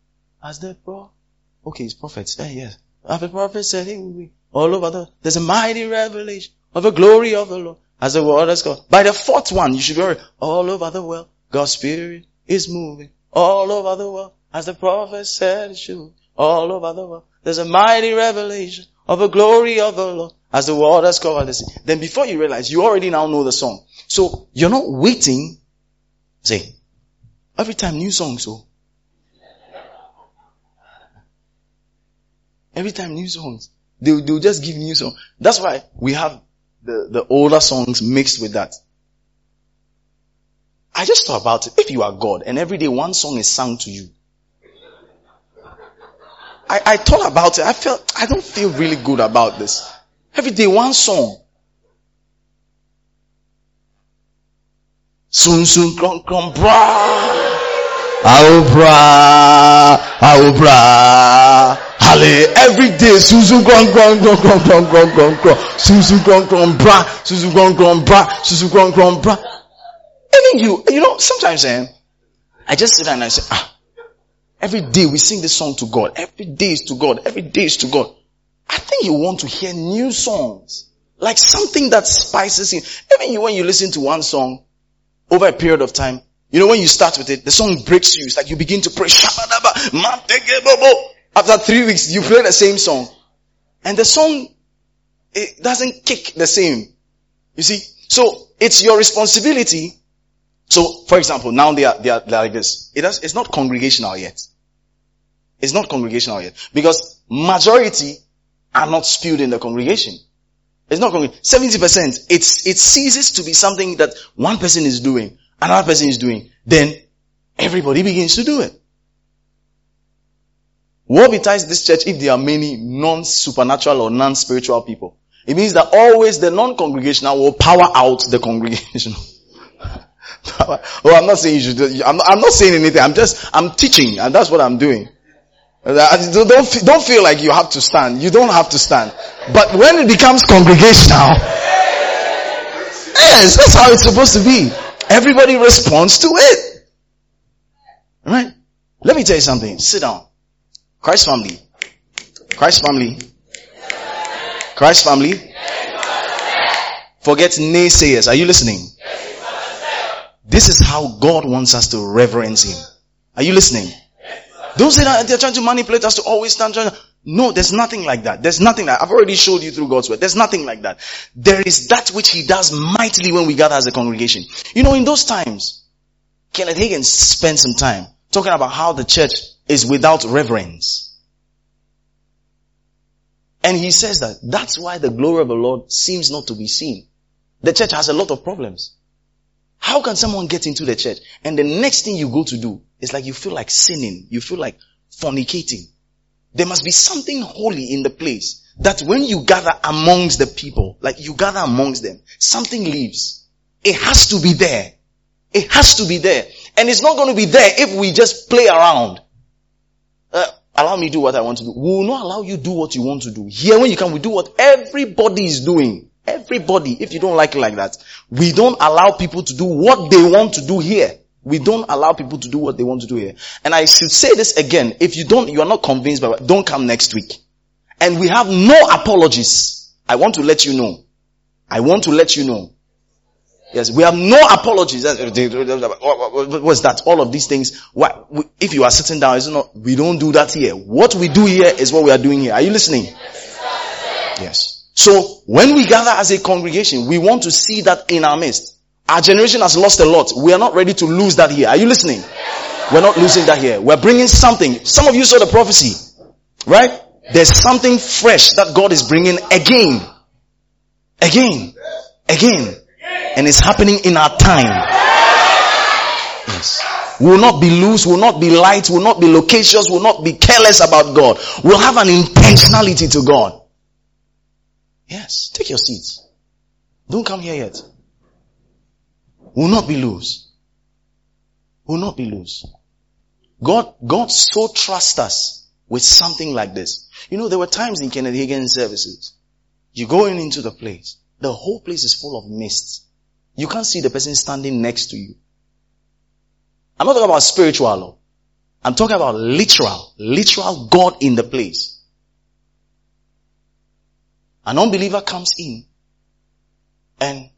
okay, it's prophets. Yes. As the prophet said he will be all over the, there's a mighty revelation of the glory of the Lord as the waters go. By the fourth one, you should be all over the world. God's Spirit is moving all over the world as the prophet said it should. All over the world. There's a mighty revelation of the glory of the Lord as the waters cover the sea. Then before you realize, you already now know the song. So you're not waiting. Say, every time new songs, every time new songs. They'll just give new songs. That's why we have the older songs mixed with that. I just thought about it. If you are God and every day one song is sung to you, I thought about it. I don't feel really good about this. Every day one song. Soon, come, bra. I will bra. Halle. Every day, Susu, bra. Susu, bra. Even sometimes, I just sit down and I say, every day we sing this song to God. Every day is to God. Every day is to God. I think you want to hear new songs. Like something that spices in. Even when you listen to one song over a period of time, when you start with it, the song breaks you. It's like you begin to pray. After 3 weeks, you play the same song. And the song, it doesn't kick the same. You see? So, it's your responsibility. So, for example, now they are like this. It's not congregational yet. It's not congregational yet. Because majority are not spewed in the congregation. It's not 70%. It ceases to be something that one person is doing, another person is doing. Then everybody begins to do it. What betides this church if there are many non-supernatural or non-spiritual people? It means that always the non-congregational will power out the congregational. Oh, I'm not saying you should. I'm not saying anything. I'm teaching, and that's what I'm doing. Don't feel like you have to stand. You don't have to stand. But when it becomes congregational, yes, that's how it's supposed to be. Everybody responds to it. Right? Let me tell you something. Sit down. Christ family. Christ family. Christ family. Forget naysayers. Are you listening? This is how God wants us to reverence Him. Are you listening? Don't say that they're trying to manipulate us to always stand. No, there's nothing like that. There's nothing like that. I've already showed you through God's word. There's nothing like that. There is that which He does mightily when we gather as a congregation. You know, in those times, Kenneth Hagin spent some time talking about how the church is without reverence. And he says that's why the glory of the Lord seems not to be seen. The church has a lot of problems. How can someone get into the church and the next thing you go to do is like you feel like sinning, you feel like fornicating? There must be something holy in the place that when you gather amongst the people, like you gather amongst them, something leaves. It has to be there. It has to be there. And it's not going to be there if we just play around. Allow me to do what I want to do. We will not allow you to do what you want to do. Here when you come, we do what everybody is doing. Everybody, if you don't like it like that, we don't allow people to do what they want to do here. We don't allow people to do what they want to do here. And I should say this again, if you are not convinced by it, don't come next week. And we have no apologies. I want to let you know. I want to let you know. Yes, we have no apologies. What's that? All of these things. If you are sitting down, we don't do that here. What we do here is what we are doing here. Are you listening? Yes. So, when we gather as a congregation, we want to see that in our midst. Our generation has lost a lot. We are not ready to lose that here. Are you listening? We're not losing that here. We're bringing something. Some of you saw the prophecy. Right? There's something fresh that God is bringing again. Again. Again. And it's happening in our time. Yes. We will not be loose, we will not be light, we will not be loquacious, we will not be careless about God. We'll have an intentionality to God. Yes. Take your seats. Don't come here yet. We will not be loose. We will not be loose. God so trusts us with something like this. You know, there were times in Kenneth Hagin services. You go into the place. The whole place is full of mist. You can't see the person standing next to you. I'm not talking about spiritual. I'm talking about literal God in the place. An unbeliever comes in and,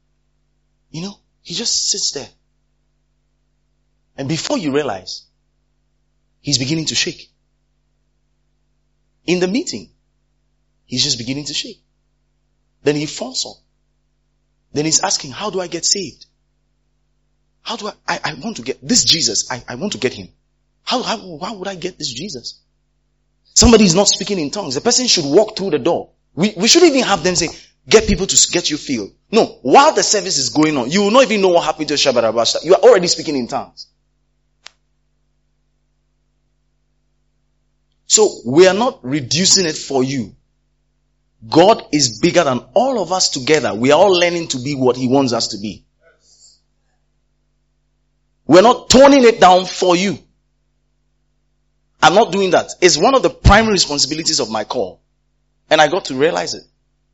he just sits there. And before you realize, he's beginning to shake. In the meeting, he's just beginning to shake. Then he falls off. Then he's asking, how do I get saved? How do I want to get this Jesus. I want to get him. How would I get this Jesus? Somebody is not speaking in tongues. The person should walk through the door. We shouldn't even have them say, get people to get you filled. No, while the service is going on, you will not even know what happened to Shabbat. You are already speaking in tongues. So we are not reducing it for you. God is bigger than all of us together. We are all learning to be what He wants us to be. We're not toning it down for you. I'm not doing that. It's one of the primary responsibilities of my call. And I got to realize it.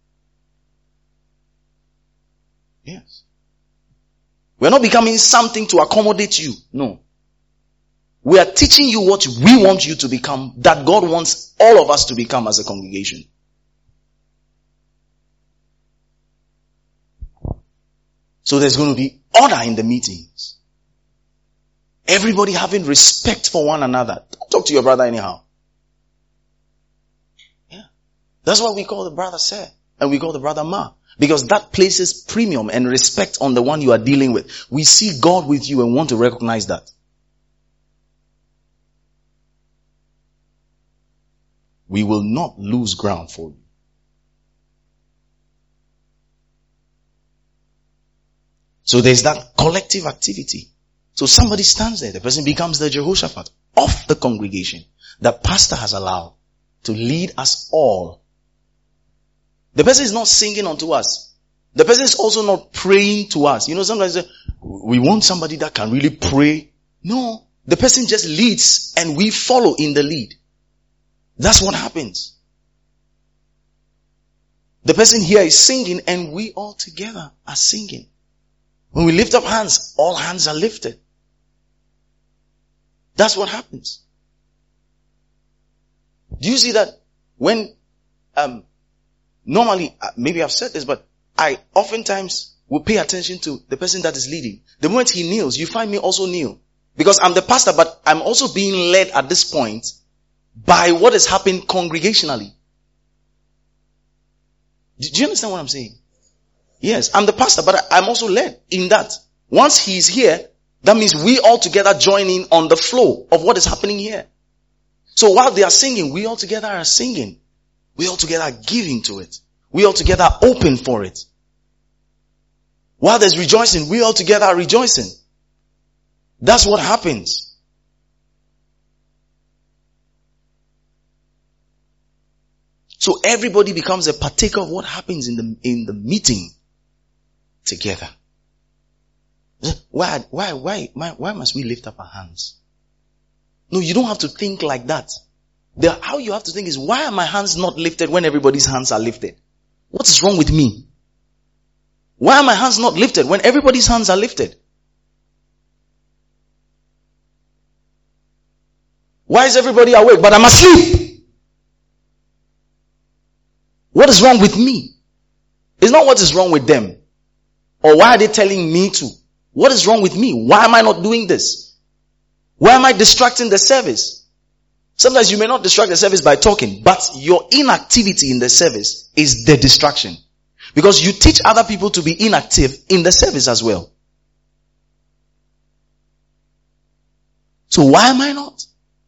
Yes. We're not becoming something to accommodate you. No. We are teaching you what we want you to become, that God wants all of us to become as a congregation. So there's going to be order in the meetings. Everybody having respect for one another. Don't talk to your brother anyhow. Yeah. That's why we call the brother Sir. And we call the brother Ma. Because that places premium and respect on the one you are dealing with. We see God with you and want to recognize that. We will not lose ground for you. So there's that collective activity. So somebody stands there. The person becomes the Jehoshaphat of the congregation. The pastor has allowed to lead us all. The person is not singing unto us. The person is also not praying to us. You know, sometimes we want somebody that can really pray. No. The person just leads and we follow in the lead. That's what happens. The person here is singing and we all together are singing. When we lift up hands, all hands are lifted. That's what happens. Do you see that when, normally, maybe I've said this, but I oftentimes will pay attention to the person that is leading. The moment he kneels, you find me also kneel. Because I'm the pastor, but I'm also being led at this point by what has happened congregationally. Do you understand what I'm saying? Yes, I'm the pastor, but I'm also led in that. Once he's here, that means we all together join in on the flow of what is happening here. So while they are singing, we all together are singing. We all together are giving to it. We all together are open for it. While there's rejoicing, we all together are rejoicing. That's what happens. So everybody becomes a partaker of what happens in the meeting together. Why must we lift up our hands? No, you don't have to think like that. How you have to think is, why are my hands not lifted when everybody's hands are lifted? What is wrong with me? Why are my hands not lifted when everybody's hands are lifted? Why is everybody awake but I'm asleep? What is wrong with me? It's not what is wrong with them. Or why are they telling me to? What is wrong with me? Why am I not doing this? Why am I distracting the service? Sometimes you may not distract the service by talking, but your inactivity in the service is the distraction. Because you teach other people to be inactive in the service as well. So why am I not?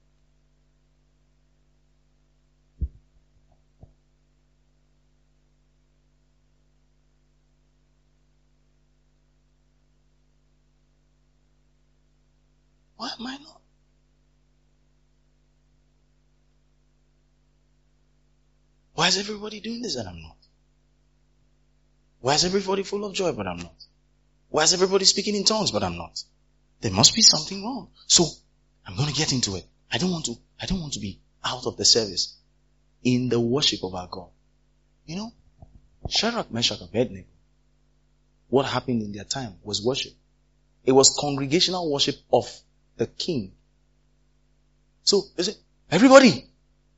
Why am I not? Why is everybody doing this and I'm not? Why is everybody full of joy but I'm not? Why is everybody speaking in tongues but I'm not? There must be something wrong. So I'm going to get into it. I don't want to be out of the service in the worship of our God. You know, Shadrach, Meshach, and Abednego, what happened in their time was worship. It was congregational worship of the king. So, is it everybody?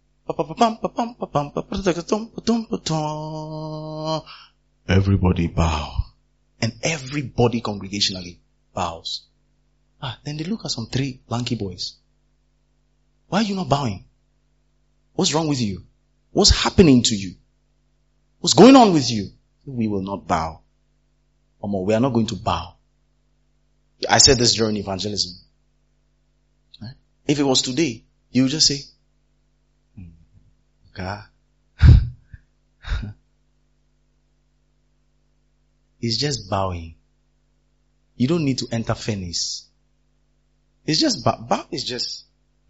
Everybody bow. And everybody congregationally bows. Then they look at some three lanky boys. Why are you not bowing? What's wrong with you? What's happening to you? What's going on with you? We will not bow. Or we are not going to bow. I said this during evangelism. If it was today, you would just say, God. It's just bowing. You don't need to enter furnace. It's just bow is just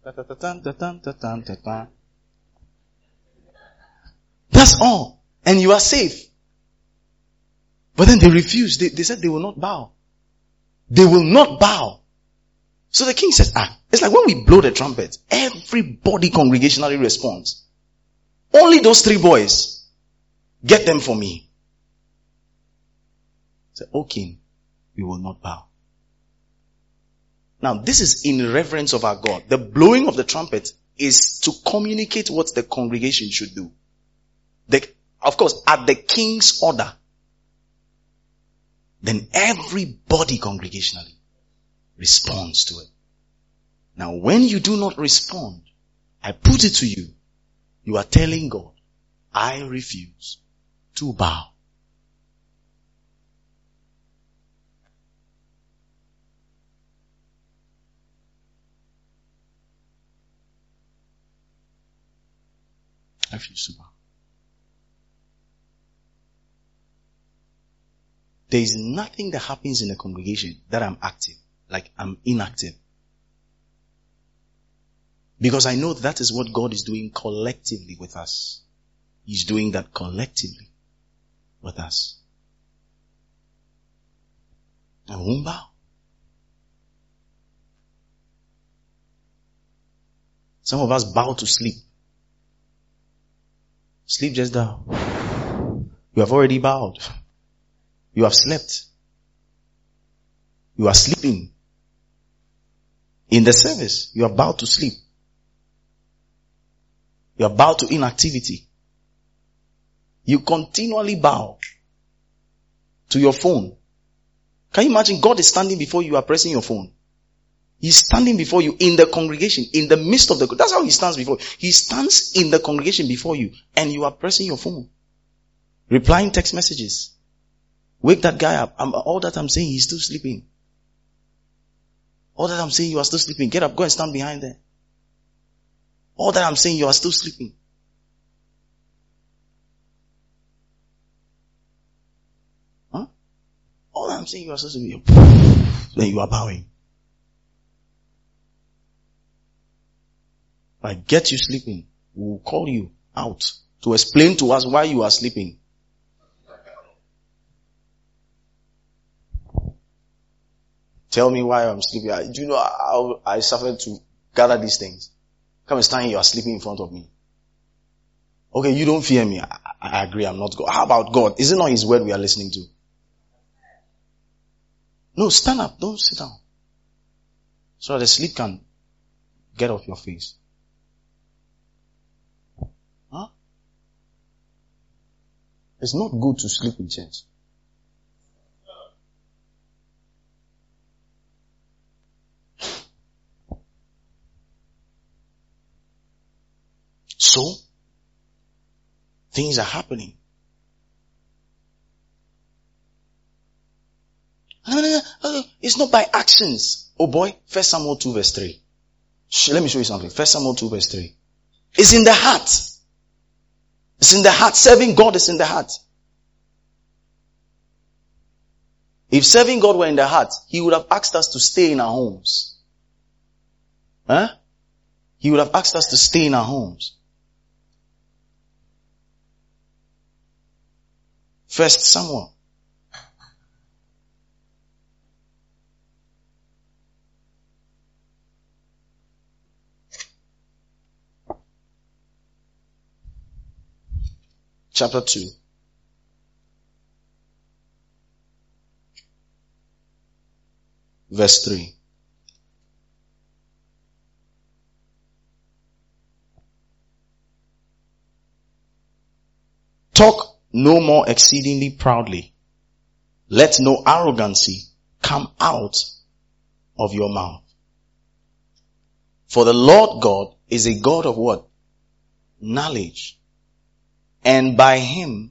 that's all. And you are safe. But then they refused. They said they will not bow. They will not bow. So the king said, it's like when we blow the trumpet, everybody congregationally responds. Only those three boys, get them for me. Say, O king, we will not bow. Now this is in reverence of our God. The blowing of the trumpet is to communicate what the congregation should do. Of course, at the king's order. Then everybody congregationally responds to it. Now when you do not respond, I put it to you, you are telling God, I refuse to bow. refuse to bow. There is nothing that happens in a congregation that I'm active, like I'm inactive. Because I know that is what God is doing collectively with us. He's doing that collectively with us. And we won't bow. Some of us bow to sleep. Sleep just down. You have already bowed. You have slept. You are sleeping. In the service, you are bowed to sleep. You are bowed to inactivity. You continually bow to your phone. Can you imagine God is standing before you, are pressing your phone? He's standing before you in the congregation, in the midst of the, that's how he stands before you. He stands in the congregation before you and you are pressing your phone. Replying text messages. Wake that guy up. All that I'm saying, he's still sleeping. All that I'm saying, you are still sleeping. Get up, go and stand behind there. All that I'm saying, you are still sleeping. Huh? All that I'm saying, you are still sleeping. Then you are bowing. I get you sleeping. We'll call you out to explain to us why you are sleeping. Tell me why I'm sleeping. Do you know how I suffered to gather these things? Come and stand here, you are sleeping in front of me. Okay, you don't fear me. I agree, I'm not God. How about God? Is it not His word we are listening to? No, stand up. Don't sit down. So that the sleep can get off your face. Huh? It's not good to sleep in church. So, things are happening. It's not by actions. Oh boy, 1 Samuel 2 verse 3. Let me show you something. 1 Samuel 2 verse 3. It's in the heart. It's in the heart. Serving God is in the heart. If serving God were in the heart, He would have asked us to stay in our homes. Huh? He would have asked us to stay in our homes. 1 Samuel. Chapter 2. Verse 3. Talk no more exceedingly proudly. Let no arrogancy come out of your mouth. For the Lord God is a God of what? Knowledge. And by Him,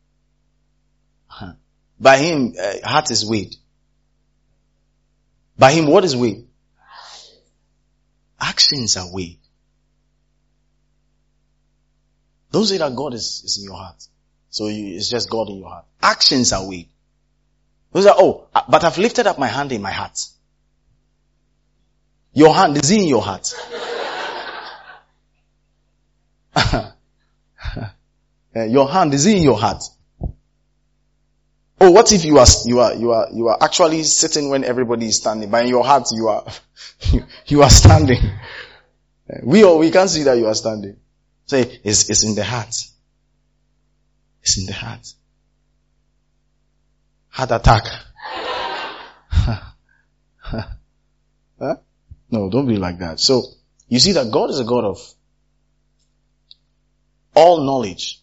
heart is weighed. By Him, what is weighed? Actions are weighed. Don't say that God is in your heart. So it's just God in your heart. Actions are weighed. Don't say, but I've lifted up my hand in my heart. Your hand, is in your heart? Your hand is in your heart. Oh, what if you are actually sitting when everybody is standing, but in your heart you are standing. We can't see that you are standing. Say, it's in the heart. It's in the heart. Heart attack. Huh? No, don't be like that. So, you see that God is a God of all knowledge.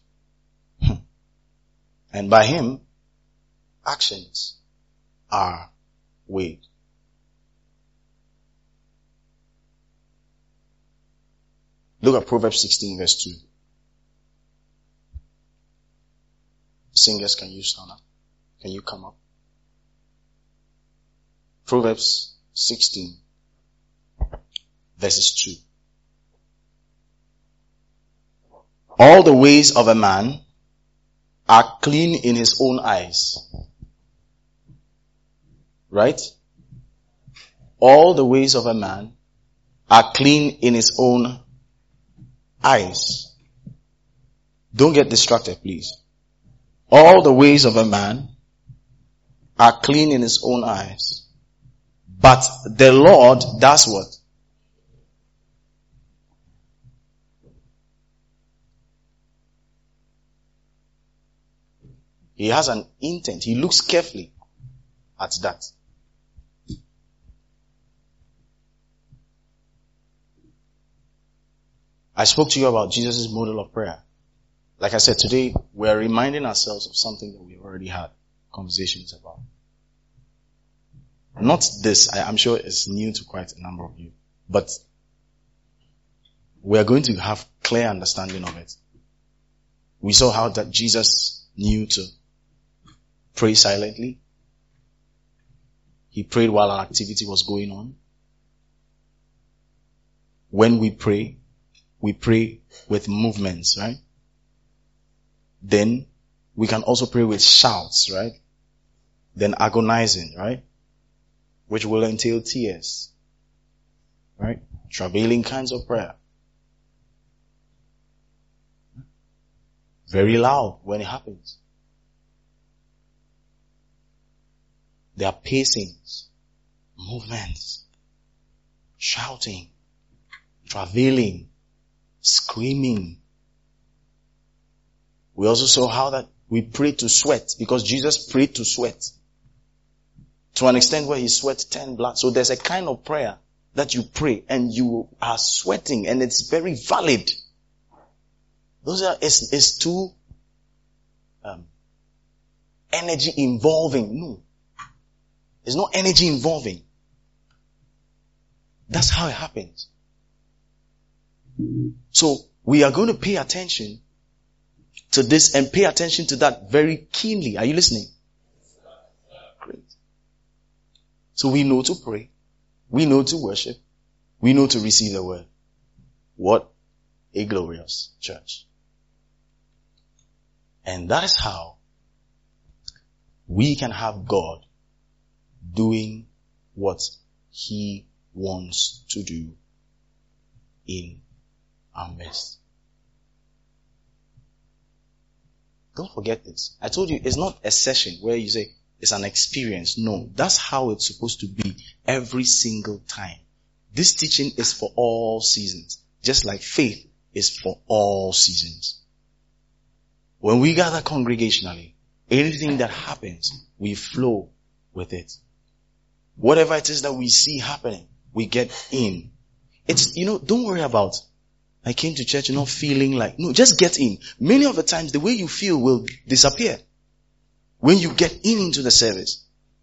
And by Him, actions are weighed. Look at Proverbs 16 verse 2. Singers, can you stand up? Can you come up? Proverbs 16 verses 2. All the ways of a man are clean in his own eyes. Right? All the ways of a man are clean in his own eyes. Don't get distracted, please. All the ways of a man are clean in his own eyes. But the Lord does what? He has an intent. He looks carefully at that. I spoke to you about Jesus' model of prayer. Like I said, today we are reminding ourselves of something that we've already had conversations about. Not this, I'm sure it's new to quite a number of you, but we are going to have clear understanding of it. We saw how that Jesus knew to pray silently. He prayed while an activity was going on. When we pray with movements, right? Then we can also pray with shouts, right? Then agonizing, right? Which will entail tears, right? Travailing kinds of prayer. Very loud when it happens. There are pacings, movements, shouting, travailing, screaming. We also saw how that we pray to sweat, because Jesus prayed to sweat. To an extent where his sweat turned blood. So there's a kind of prayer that you pray and you are sweating, and it's very valid. It's too energy involving. No. There's no energy involving. That's how it happens. So we are going to pay attention to this and pay attention to that very keenly. Are you listening? Great. So we know to pray. We know to worship. We know to receive the word. What a glorious church. And that is how we can have God doing what he wants to do in our midst. Don't forget this. I told you it's not a session where you say it's an experience. No, that's how it's supposed to be every single time. This teaching is for all seasons, just like faith is for all seasons. When we gather congregationally, anything that happens, we flow with it. Whatever it is that we see happening, we get in. It's, don't worry about, I came to church not feeling like, no, just get in. Many of the times, the way you feel will disappear when you get into the service.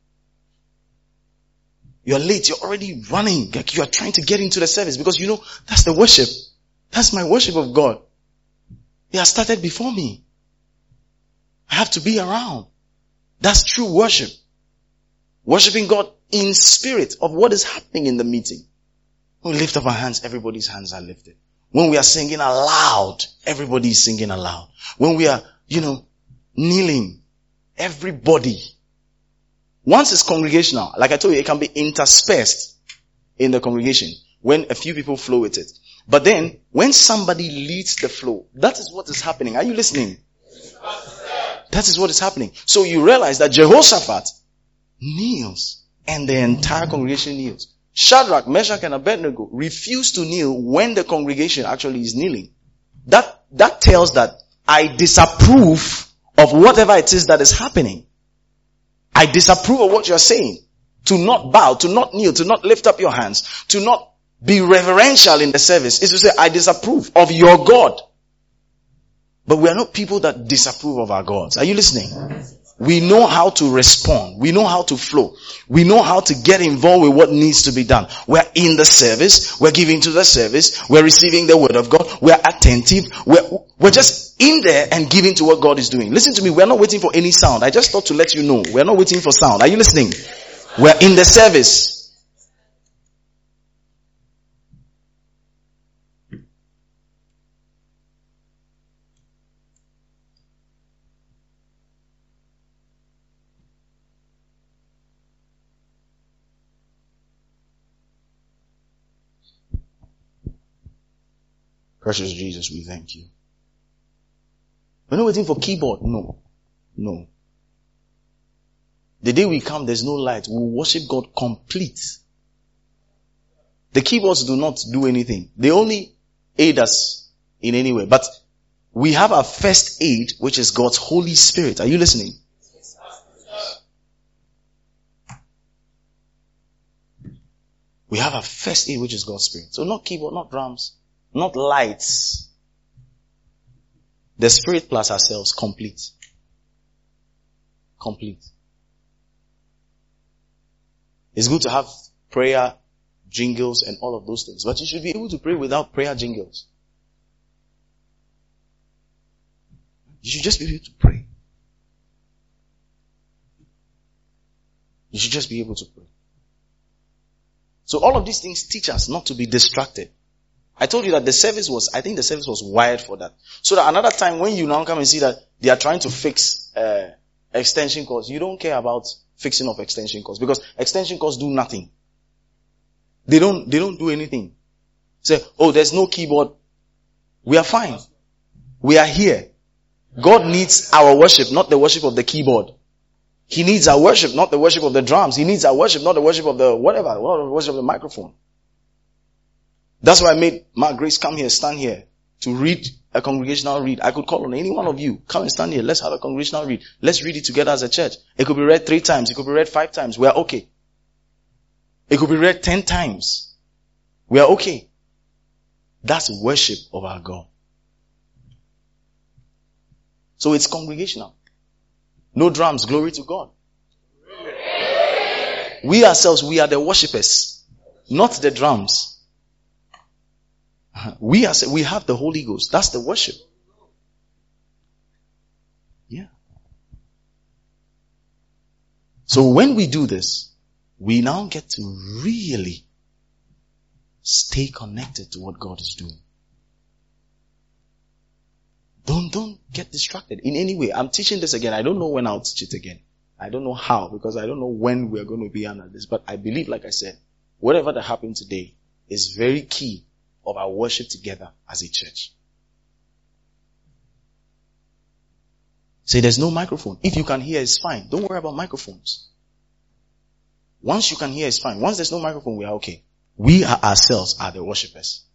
You're late, you're already running, like you are trying to get into the service because that's the worship. That's my worship of God. He has started before me. I have to be around. That's true worship. Worshiping God in spirit of what is happening in the meeting. When we lift up our hands, everybody's hands are lifted. When we are singing aloud, everybody is singing aloud. When we are, kneeling, everybody. Once it's congregational, like I told you, it can be interspersed in the congregation when a few people flow with it. But then, when somebody leads the flow, that is what is happening. Are you listening? That is what is happening. So you realize that Jehoshaphat kneels and the entire congregation kneels. Shadrach, Meshach, and Abednego refuse to kneel when the congregation actually is kneeling. That tells that I disapprove of whatever it is that is happening. I disapprove of what you're saying. To not bow, to not kneel, to not lift up your hands, to not be reverential in the service is to say, I disapprove of your God. But we are not people that disapprove of our gods. Are you listening? We know how to respond. We know how to flow. We know how to get involved with what needs to be done. We're in the service. We're giving to the service. We're receiving the word of God. We're attentive. We're just in there and giving to what God is doing. Listen to me. We're not waiting for any sound. I just thought to let you know. We're not waiting for sound. Are you listening? We're in the service. Precious Jesus, we thank you. We're not waiting for keyboard. No. No. The day we come, there's no light. We'll worship God complete. The keyboards do not do anything. They only aid us in any way. But we have our first aid, which is God's Holy Spirit. Are you listening? We have our first aid, which is God's Spirit. So not keyboard, not drums, not lights. The Spirit plus ourselves, complete. Complete. It's good to have prayer jingles and all of those things, but you should be able to pray without prayer jingles. You should just be able to pray. You should just be able to pray. So all of these things teach us not to be distracted. I told you that I think the service was wired for that. So that another time when you now come and see that they are trying to fix extension cords, you don't care about fixing of extension cords because extension cords do nothing. They don't do anything. Say, oh, there's no keyboard. We are fine. We are here. God needs our worship, not the worship of the keyboard. He needs our worship, not the worship of the drums. He needs our worship, not the worship of the whatever, the worship of the microphone. That's why I made Mark Grace come here, stand here, to read a congregational read. I could call on any one of you. Come and stand here. Let's have a congregational read. Let's read it together as a church. It could be read 3 times. It could be read 5 times. We are okay. It could be read 10 times. We are okay. That's worship of our God. So it's congregational. No drums. Glory to God. We ourselves, we are the worshippers, not the drums. We have the Holy Ghost. That's the worship. Yeah. So when we do this, we now get to really stay connected to what God is doing. Don't get distracted in any way. I'm teaching this again. I don't know when I'll teach it again. I don't know how, because I don't know when we're going to be under this. But I believe, like I said, whatever that happened today is very key of our worship together as a church. Say there's no microphone. If you can hear, it's fine. Don't worry about microphones. Once you can hear, it's fine. Once there's no microphone, we are okay. We ourselves are the worshippers.